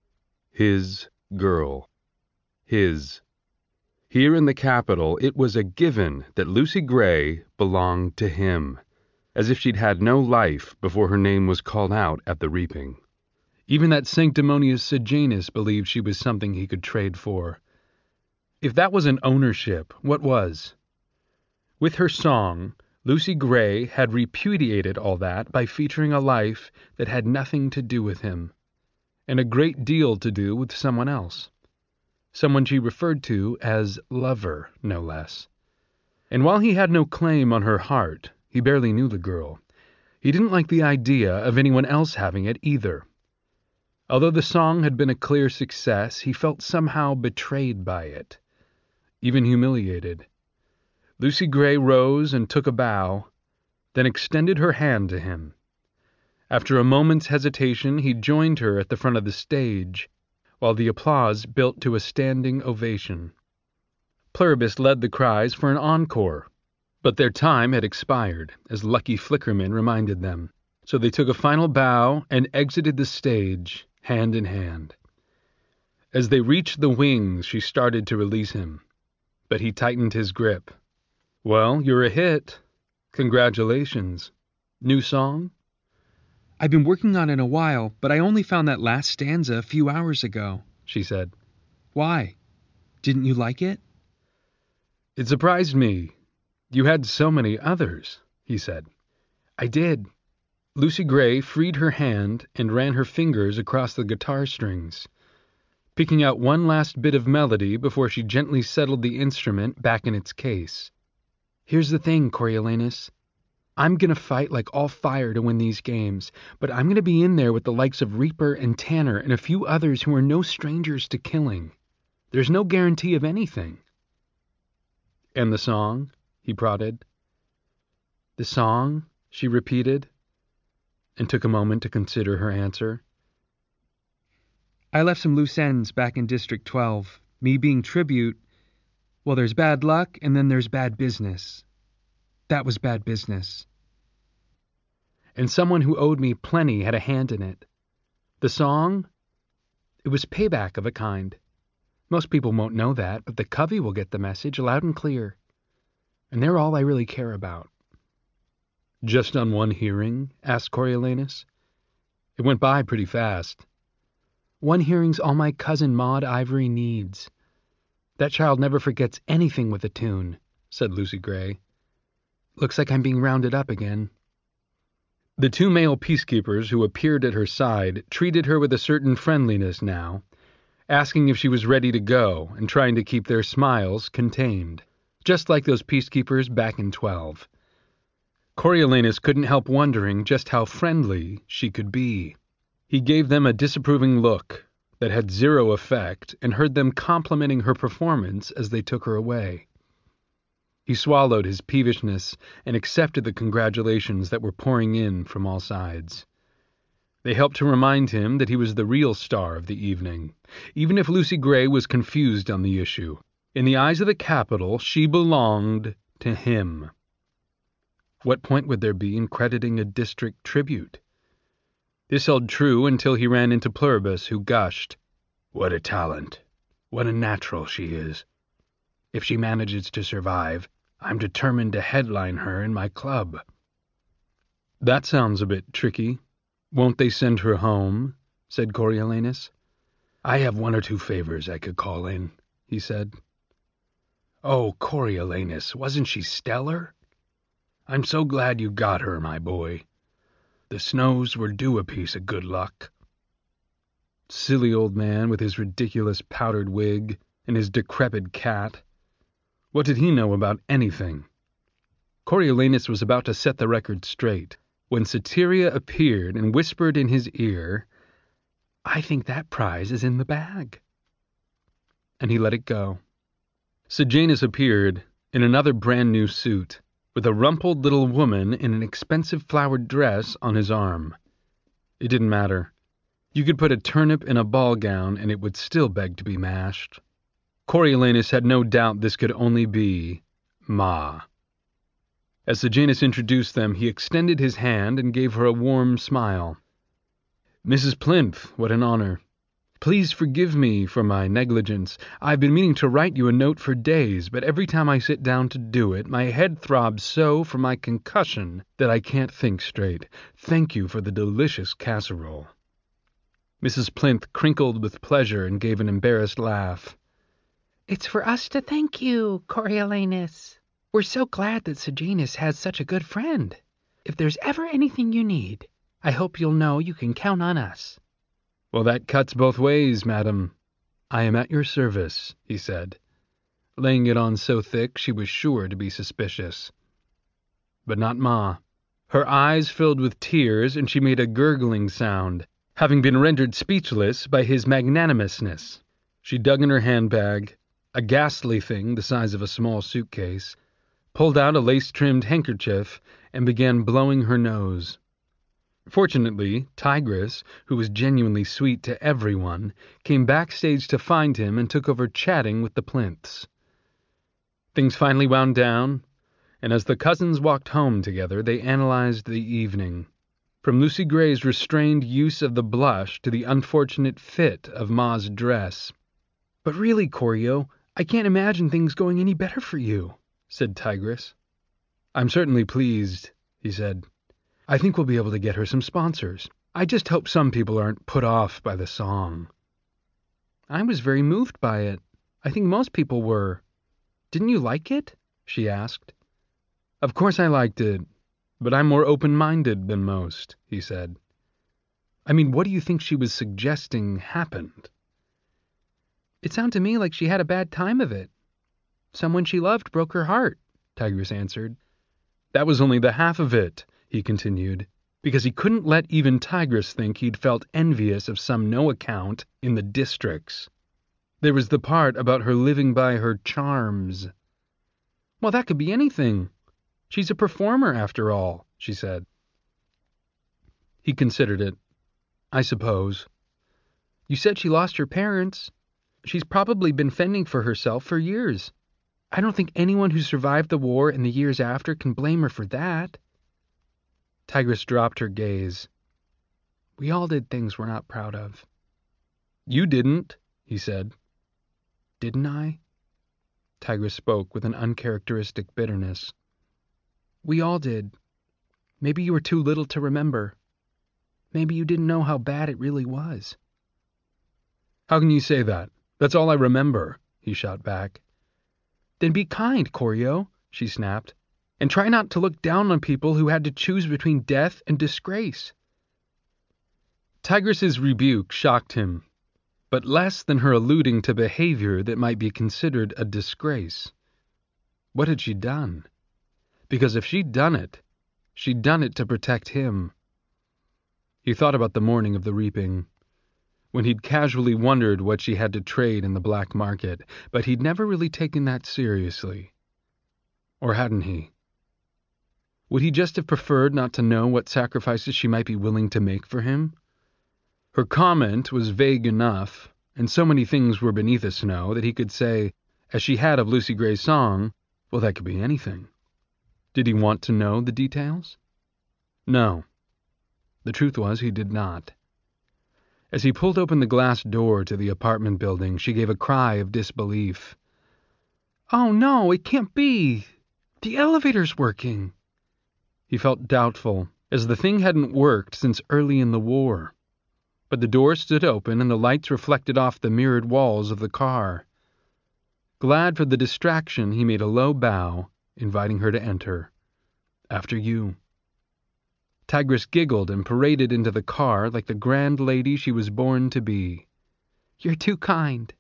His girl. His. Here in the capital, it was a given that Lucy Gray belonged to him, as if she'd had no life before her name was called out at the reaping. Even that sanctimonious Sejanus believed she was something he could trade for. If that wasn't ownership, what was? With her song, Lucy Gray had repudiated all that by featuring a life that had nothing to do with him, and a great deal to do with someone else. Someone she referred to as lover, no less. And while he had no claim on her heart, he barely knew the girl. He didn't like the idea of anyone else having it either. Although the song had been a clear success, he felt somehow betrayed by it, even humiliated. Lucy Gray rose and took a bow, then extended her hand to him. After a moment's hesitation, he joined her at the front of the stage, while the applause built to a standing ovation. Pluribus led the cries for an encore, but their time had expired, as Lucky Flickerman reminded them, so they took a final bow and exited the stage, hand in hand. As they reached the wings, she started to release him, but he tightened his grip. Well, you're a hit. Congratulations. New song? I've been working on it a while, but I only found that last stanza a few hours ago, she said. Why? Didn't you like it? It surprised me. You had so many others, he said. I did. Lucy Gray freed her hand and ran her fingers across the guitar strings, picking out one last bit of melody before she gently settled the instrument back in its case. Here's the thing, Coriolanus. I'm going to fight like all fire to win these games, but I'm going to be in there with the likes of Reaper and Tanner and a few others who are no strangers to killing. There's no guarantee of anything. And the song? He prodded. The song? She repeated, and took a moment to consider her answer. I left some loose ends back in District twelve. Me being tribute, well, there's bad luck and then there's bad business. That was bad business. And someone who owed me plenty had a hand in it. The song? It was payback of a kind. Most people won't know that, but the Covey will get the message loud and clear. And they're all I really care about. Just on one hearing? Asked Coriolanus. It went by pretty fast. One hearing's all my cousin Maud Ivory needs. That child never forgets anything with a tune, said Lucy Gray. Looks like I'm being rounded up again. The two male peacekeepers who appeared at her side treated her with a certain friendliness now, asking if she was ready to go and trying to keep their smiles contained, just like those peacekeepers back in twelve. Coriolanus couldn't help wondering just how friendly she could be. He gave them a disapproving look that had zero effect and heard them complimenting her performance as they took her away. He swallowed his peevishness and accepted the congratulations that were pouring in from all sides. They helped to remind him that he was the real star of the evening, even if Lucy Gray was confused on the issue. In the eyes of the capital, she belonged to him. What point would there be in crediting a district tribute? This held true until he ran into Pluribus, who gushed, "What a talent! What a natural she is! If she manages to survive, I'm determined to headline her in my club." That sounds a bit tricky. Won't they send her home? Said Coriolanus. I have one or two favors I could call in, he said. Oh, Coriolanus, wasn't she stellar? I'm so glad you got her, my boy. The Snows were due a piece of good luck. Silly old man with his ridiculous powdered wig and his decrepit cat. What did he know about anything? Coriolanus was about to set the record straight when Satyria appeared and whispered in his ear, I think that prize is in the bag. And he let it go. Sejanus appeared in another brand-new suit, with a rumpled little woman in an expensive flowered dress on his arm. It didn't matter. You could put a turnip in a ball gown and it would still beg to be mashed. Coriolanus had no doubt this could only be Ma. As Sejanus introduced them, he extended his hand and gave her a warm smile. "Missus Plinth, what an honor. Please forgive me for my negligence. I've been meaning to write you a note for days, but every time I sit down to do it, my head throbs so from my concussion that I can't think straight. Thank you for the delicious casserole." Missus Plinth crinkled with pleasure and gave an embarrassed laugh. "It's for us to thank you, Coriolanus. We're so glad that Sejanus has such a good friend. If there's ever anything you need, I hope you'll know you can count on us." "Well, that cuts both ways, madam. I am at your service," he said, laying it on so thick she was sure to be suspicious. But not Ma. Her eyes filled with tears, and she made a gurgling sound, having been rendered speechless by his magnanimousness. She dug in her handbag, a ghastly thing the size of a small suitcase, pulled out a lace-trimmed handkerchief, and began blowing her nose. Fortunately, Tigris, who was genuinely sweet to everyone, came backstage to find him and took over chatting with the Plinths. Things finally wound down, and as the cousins walked home together, they analyzed the evening. From Lucy Gray's restrained use of the blush to the unfortunate fit of Ma's dress. "But really, Corio, I can't imagine things going any better for you," said Tigris. "I'm certainly pleased," he said. "I think we'll be able to get her some sponsors. I just hope some people aren't put off by the song." "I was very moved by it. I think most people were. Didn't you like it?" she asked. "Of course I liked it, but I'm more open-minded than most," he said. "I mean, what do you think she was suggesting happened?" "It sounded to me like she had a bad time of it. Someone she loved broke her heart," Tigris answered. "That was only the half of it," he continued, because he couldn't let even Tigris think he'd felt envious of some no-account in the districts. There was the part about her living by her charms. "Well, that could be anything. She's a performer, after all," she said. He considered it. "I suppose." "You said she lost her parents. She's probably been fending for herself for years. I don't think anyone who survived the war and the years after can blame her for that." Tigris dropped her gaze. "We all did things we're not proud of." "You didn't," he said. "Didn't I?" Tigris spoke with an uncharacteristic bitterness. "We all did. Maybe you were too little to remember. Maybe you didn't know how bad it really was." "How can you say that? That's all I remember," he shot back. "Then be kind, Corio," she snapped, "and try not to look down on people who had to choose between death and disgrace." Tigris's rebuke shocked him, but less than her alluding to behavior that might be considered a disgrace. What had she done? Because if she'd done it, she'd done it to protect him. He thought about the morning of the reaping, when he'd casually wondered what she had to trade in the black market, but he'd never really taken that seriously. Or hadn't he? Would he just have preferred not to know what sacrifices she might be willing to make for him? Her comment was vague enough, and so many things were beneath the snow that he could say, as she had of Lucy Gray's song, well, that could be anything. Did he want to know the details? No. The truth was he did not. As he pulled open the glass door to the apartment building, she gave a cry of disbelief. "Oh no, it can't be! The elevator's working!" He felt doubtful, as the thing hadn't worked since early in the war. But the door stood open and the lights reflected off the mirrored walls of the car. Glad for the distraction, he made a low bow, inviting her to enter. "After you." Tigris giggled and paraded into the car like the grand lady she was born to be. "You're too kind."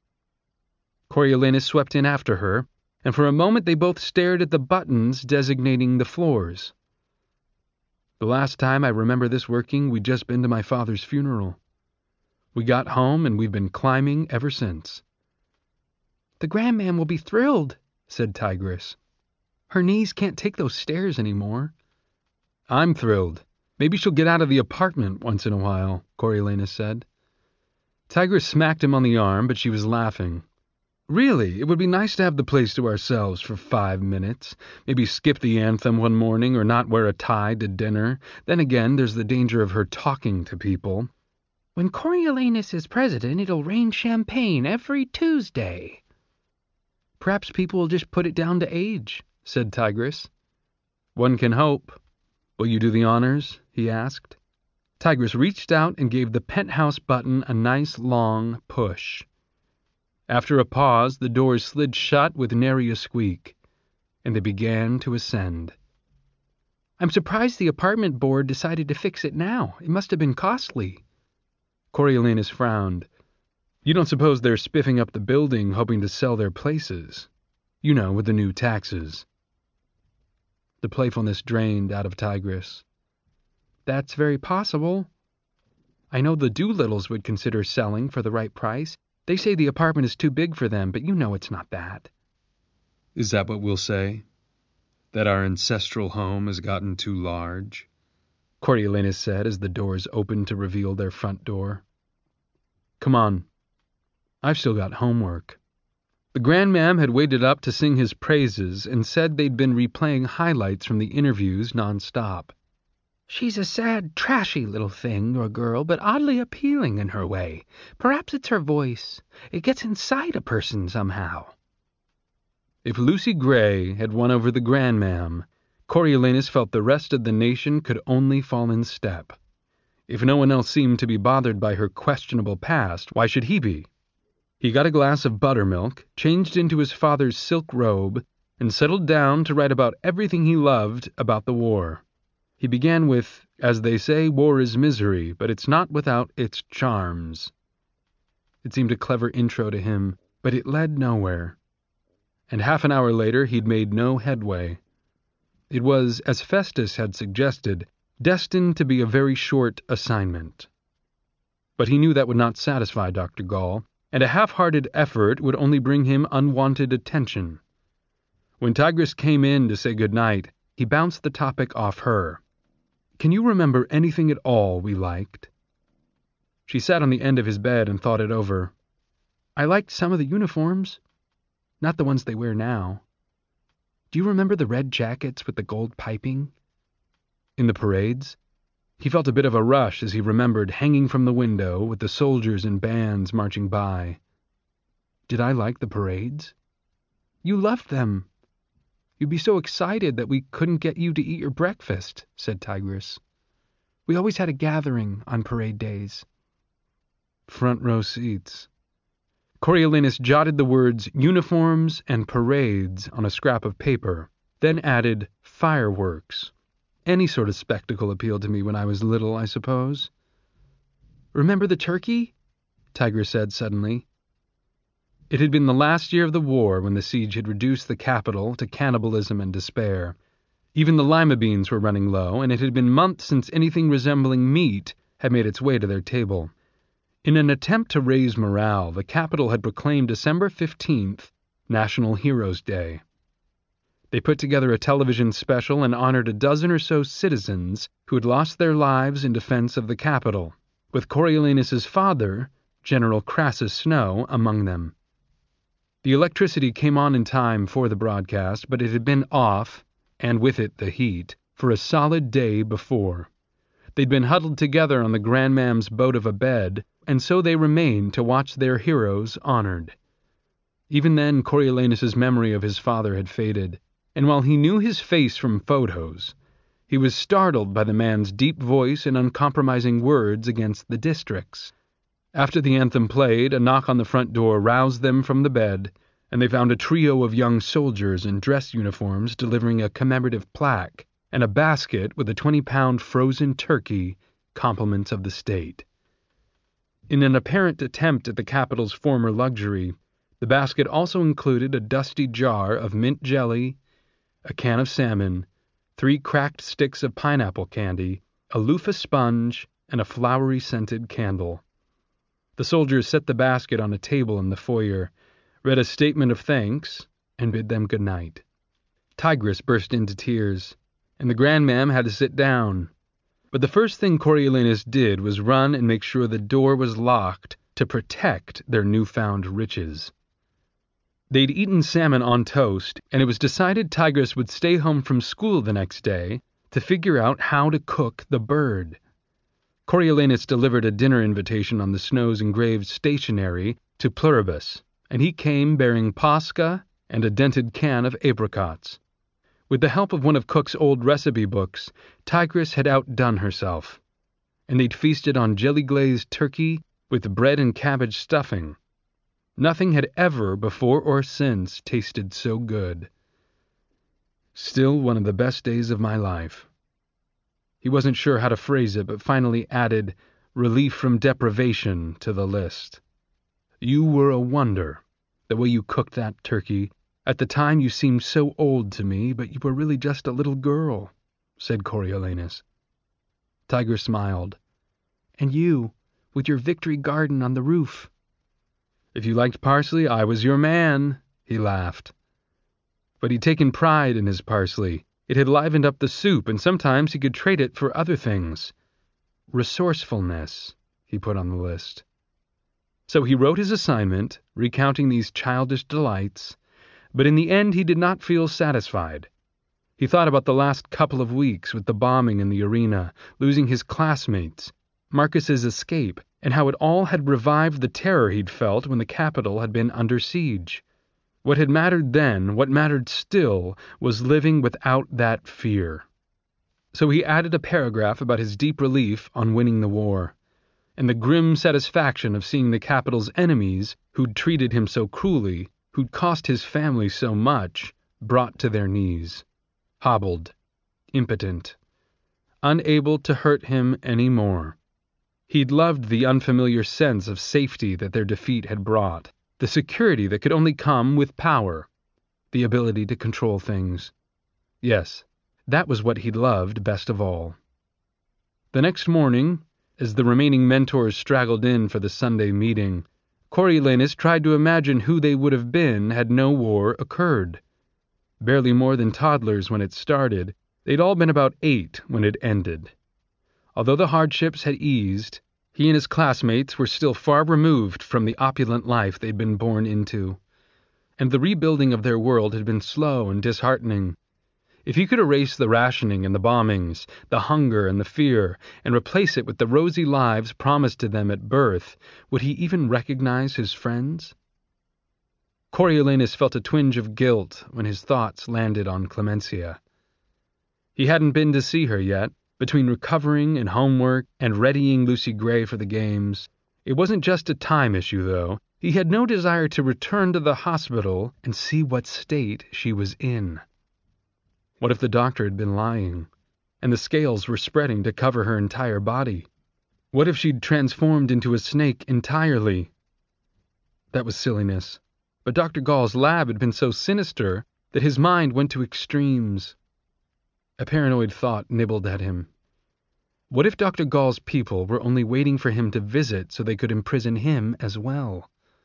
Coriolanus swept in after her, and for a moment they both stared at the buttons designating the floors. "The last time I remember this working, we'd just been to my father's funeral. We got home and we've been climbing ever since." "The grandman will be thrilled," said Tigris. "Her knees can't take those stairs anymore." "I'm thrilled. Maybe she'll get out of the apartment once in a while," Coriolanus said. Tigris smacked him on the arm, but she was laughing. Really, it would be nice to have the place to ourselves for five minutes. Maybe skip the anthem one morning or not wear a tie to dinner. Then again, there's the danger of her talking to people. When Coriolanus is president, it'll rain champagne every Tuesday. Perhaps people will just put it down to age, said Tigris. One can hope. Will you do the honors? He asked. Tigris reached out and gave the penthouse button a nice long push. After a pause, the doors slid shut with nary a squeak, and they began to ascend. I'm surprised the apartment board decided to fix it now. It must have been costly. Coriolanus frowned. You don't suppose they're spiffing up the building hoping to sell their places? You know, with the new taxes. The playfulness drained out of Tigris. That's very possible. I know the Doolittles would consider selling for the right price. They say the apartment is too big for them, but you know it's not that. Is that what we'll say? That our ancestral home has gotten too large? Coriolanus said as the doors opened to reveal their front door. Come on. I've still got homework. The grandmam had waited up to sing his praises and said they'd been replaying highlights from the interviews nonstop. She's a sad, trashy little thing, your girl, but oddly appealing in her way. Perhaps it's her voice. It gets inside a person somehow. If Lucy Gray had won over the grandmam, Coriolanus felt the rest of the nation could only fall in step. If no one else seemed to be bothered by her questionable past, why should he be? He got a glass of buttermilk, changed into his father's silk robe, and settled down to write about everything he loved about the war. He began with, as they say, war is misery, but it's not without its charms. It seemed a clever intro to him, but it led nowhere. And half an hour later he'd made no headway. It was, as Festus had suggested, destined to be a very short assignment. But he knew that would not satisfy Doctor Gall, and a half-hearted effort would only bring him unwanted attention. When Tigris came in to say good night, he bounced the topic off her. Can you remember anything at all we liked? She sat on the end of his bed and thought it over. I liked some of the uniforms. Not the ones they wear now. Do you remember the red jackets with the gold piping? In the parades? He felt a bit of a rush as he remembered hanging from the window with the soldiers and bands marching by. Did I like the parades? You loved them. You'd be so excited that we couldn't get you to eat your breakfast, said Tigris. We always had a gathering on parade days. Front row seats. Coriolanus jotted the words uniforms and parades on a scrap of paper, then added fireworks. Any sort of spectacle appealed to me when I was little, I suppose. Remember the turkey? Tigris said suddenly. It had been the last year of the war when the siege had reduced the capital to cannibalism and despair. Even the lima beans were running low, and it had been months since anything resembling meat had made its way to their table. In an attempt to raise morale, the capital had proclaimed December fifteenth National Heroes' Day. They put together a television special and honored a dozen or so citizens who had lost their lives in defense of the capital, with Coriolanus's father, General Crassus Snow, among them. The electricity came on in time for the broadcast, but it had been off, and with it the heat, for a solid day before. They'd been huddled together on the grandmam's boat of a bed, and so they remained to watch their heroes honored. Even then Coriolanus's memory of his father had faded, and while he knew his face from photos, he was startled by the man's deep voice and uncompromising words against the districts. After the anthem played, a knock on the front door roused them from the bed, and they found a trio of young soldiers in dress uniforms delivering a commemorative plaque and a basket with a twenty-pound frozen turkey, compliments of the state. In an apparent attempt at the capital's former luxury, the basket also included a dusty jar of mint jelly, a can of salmon, three cracked sticks of pineapple candy, a loofah sponge, and a flowery-scented candle. The soldiers set the basket on a table in the foyer, read a statement of thanks, and bid them good night. Tigris burst into tears, and the grandmam had to sit down. But the first thing Coriolanus did was run and make sure the door was locked to protect their newfound riches. They'd eaten salmon on toast, and it was decided Tigris would stay home from school the next day to figure out how to cook the bird. Coriolanus delivered a dinner invitation on the Snow's engraved stationery to Pluribus, and he came bearing Posca and a dented can of apricots. With the help of one of Cook's old recipe books, Tigris had outdone herself, and they'd feasted on jelly-glazed turkey with bread and cabbage stuffing. Nothing had ever, before or since, tasted so good. Still one of the best days of my life. He wasn't sure how to phrase it, but finally added relief from deprivation to the list. You were a wonder, the way you cooked that turkey. At the time you seemed so old to me, but you were really just a little girl, said Coriolanus. Tigris smiled. And you, with your victory garden on the roof. If you liked parsley, I was your man, he laughed. But he'd taken pride in his parsley. It had livened up the soup, and sometimes he could trade it for other things. Resourcefulness, he put on the list. So he wrote his assignment, recounting these childish delights, but in the end he did not feel satisfied. He thought about the last couple of weeks with the bombing in the arena, losing his classmates, Marcus's escape, and how it all had revived the terror he'd felt when the capital had been under siege. What had mattered then, what mattered still, was living without that fear. So he added a paragraph about his deep relief on winning the war, and the grim satisfaction of seeing the capital's enemies, who'd treated him so cruelly, who'd cost his family so much, brought to their knees, hobbled, impotent, unable to hurt him any more. He'd loved the unfamiliar sense of safety that their defeat had brought, the security that could only come with power, the ability to control things. Yes, that was what he'd loved best of all. The next morning, as the remaining mentors straggled in for the Sunday meeting, Coriolanus tried to imagine who they would have been had no war occurred. Barely more than toddlers when it started, they'd all been about eight when it ended. Although the hardships had eased, he and his classmates were still far removed from the opulent life they'd been born into, and the rebuilding of their world had been slow and disheartening. If he could erase the rationing and the bombings, the hunger and the fear, and replace it with the rosy lives promised to them at birth, would he even recognize his friends? Coriolanus felt a twinge of guilt when his thoughts landed on Clemencia. He hadn't been to see her yet. Between recovering and homework and readying Lucy Gray for the games, it wasn't just a time issue, though. He had no desire to return to the hospital and see what state she was in. What if the doctor had been lying, and the scales were spreading to cover her entire body? What if she'd transformed into a snake entirely? That was silliness, but Doctor Gall's lab had been so sinister that his mind went to extremes. A paranoid thought nibbled at him. What if Doctor Gall's people were only waiting for him to visit so they could imprison him as well?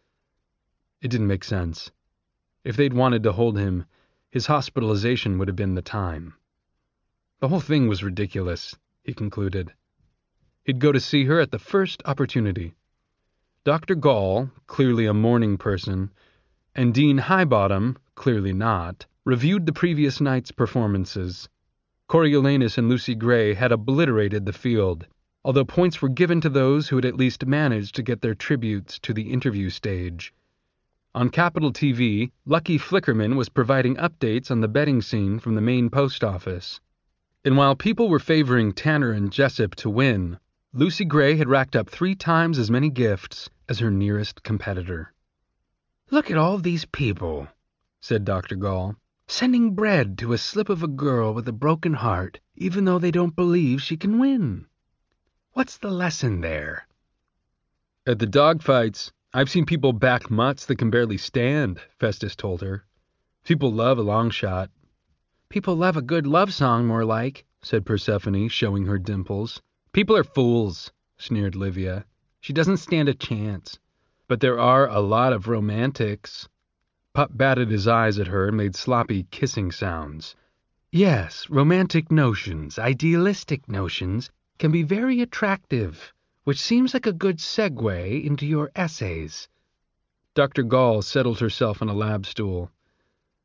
It didn't make sense. If they'd wanted to hold him, his hospitalization would have been the time. The whole thing was ridiculous, he concluded. He'd go to see her at the first opportunity. Doctor Gall, clearly a morning person, and Dean Highbottom, clearly not, reviewed the previous night's performances. Coriolanus and Lucy Gray had obliterated the field, although points were given to those who had at least managed to get their tributes to the interview stage. On Capital T V, Lucky Flickerman was providing updates on the betting scene from the main post office. And while people were favoring Tanner and Jessup to win, Lucy Gray had racked up three times as many gifts as her nearest competitor. Look at all these people, said Doctor Gall. Sending bread to a slip of a girl with a broken heart, even though they don't believe she can win. What's the lesson there? At the dogfights, I've seen people back mutts that can barely stand, Festus told her. People love a long shot. People love a good love song, more like, said Persephone, showing her dimples. People are fools, sneered Livia. She doesn't stand a chance. But there are a lot of romantics. Pup batted his eyes at her and made sloppy kissing sounds. Yes, romantic notions, idealistic notions, can be very attractive, which seems like a good segue into your essays. Doctor Gall settled herself on a lab stool.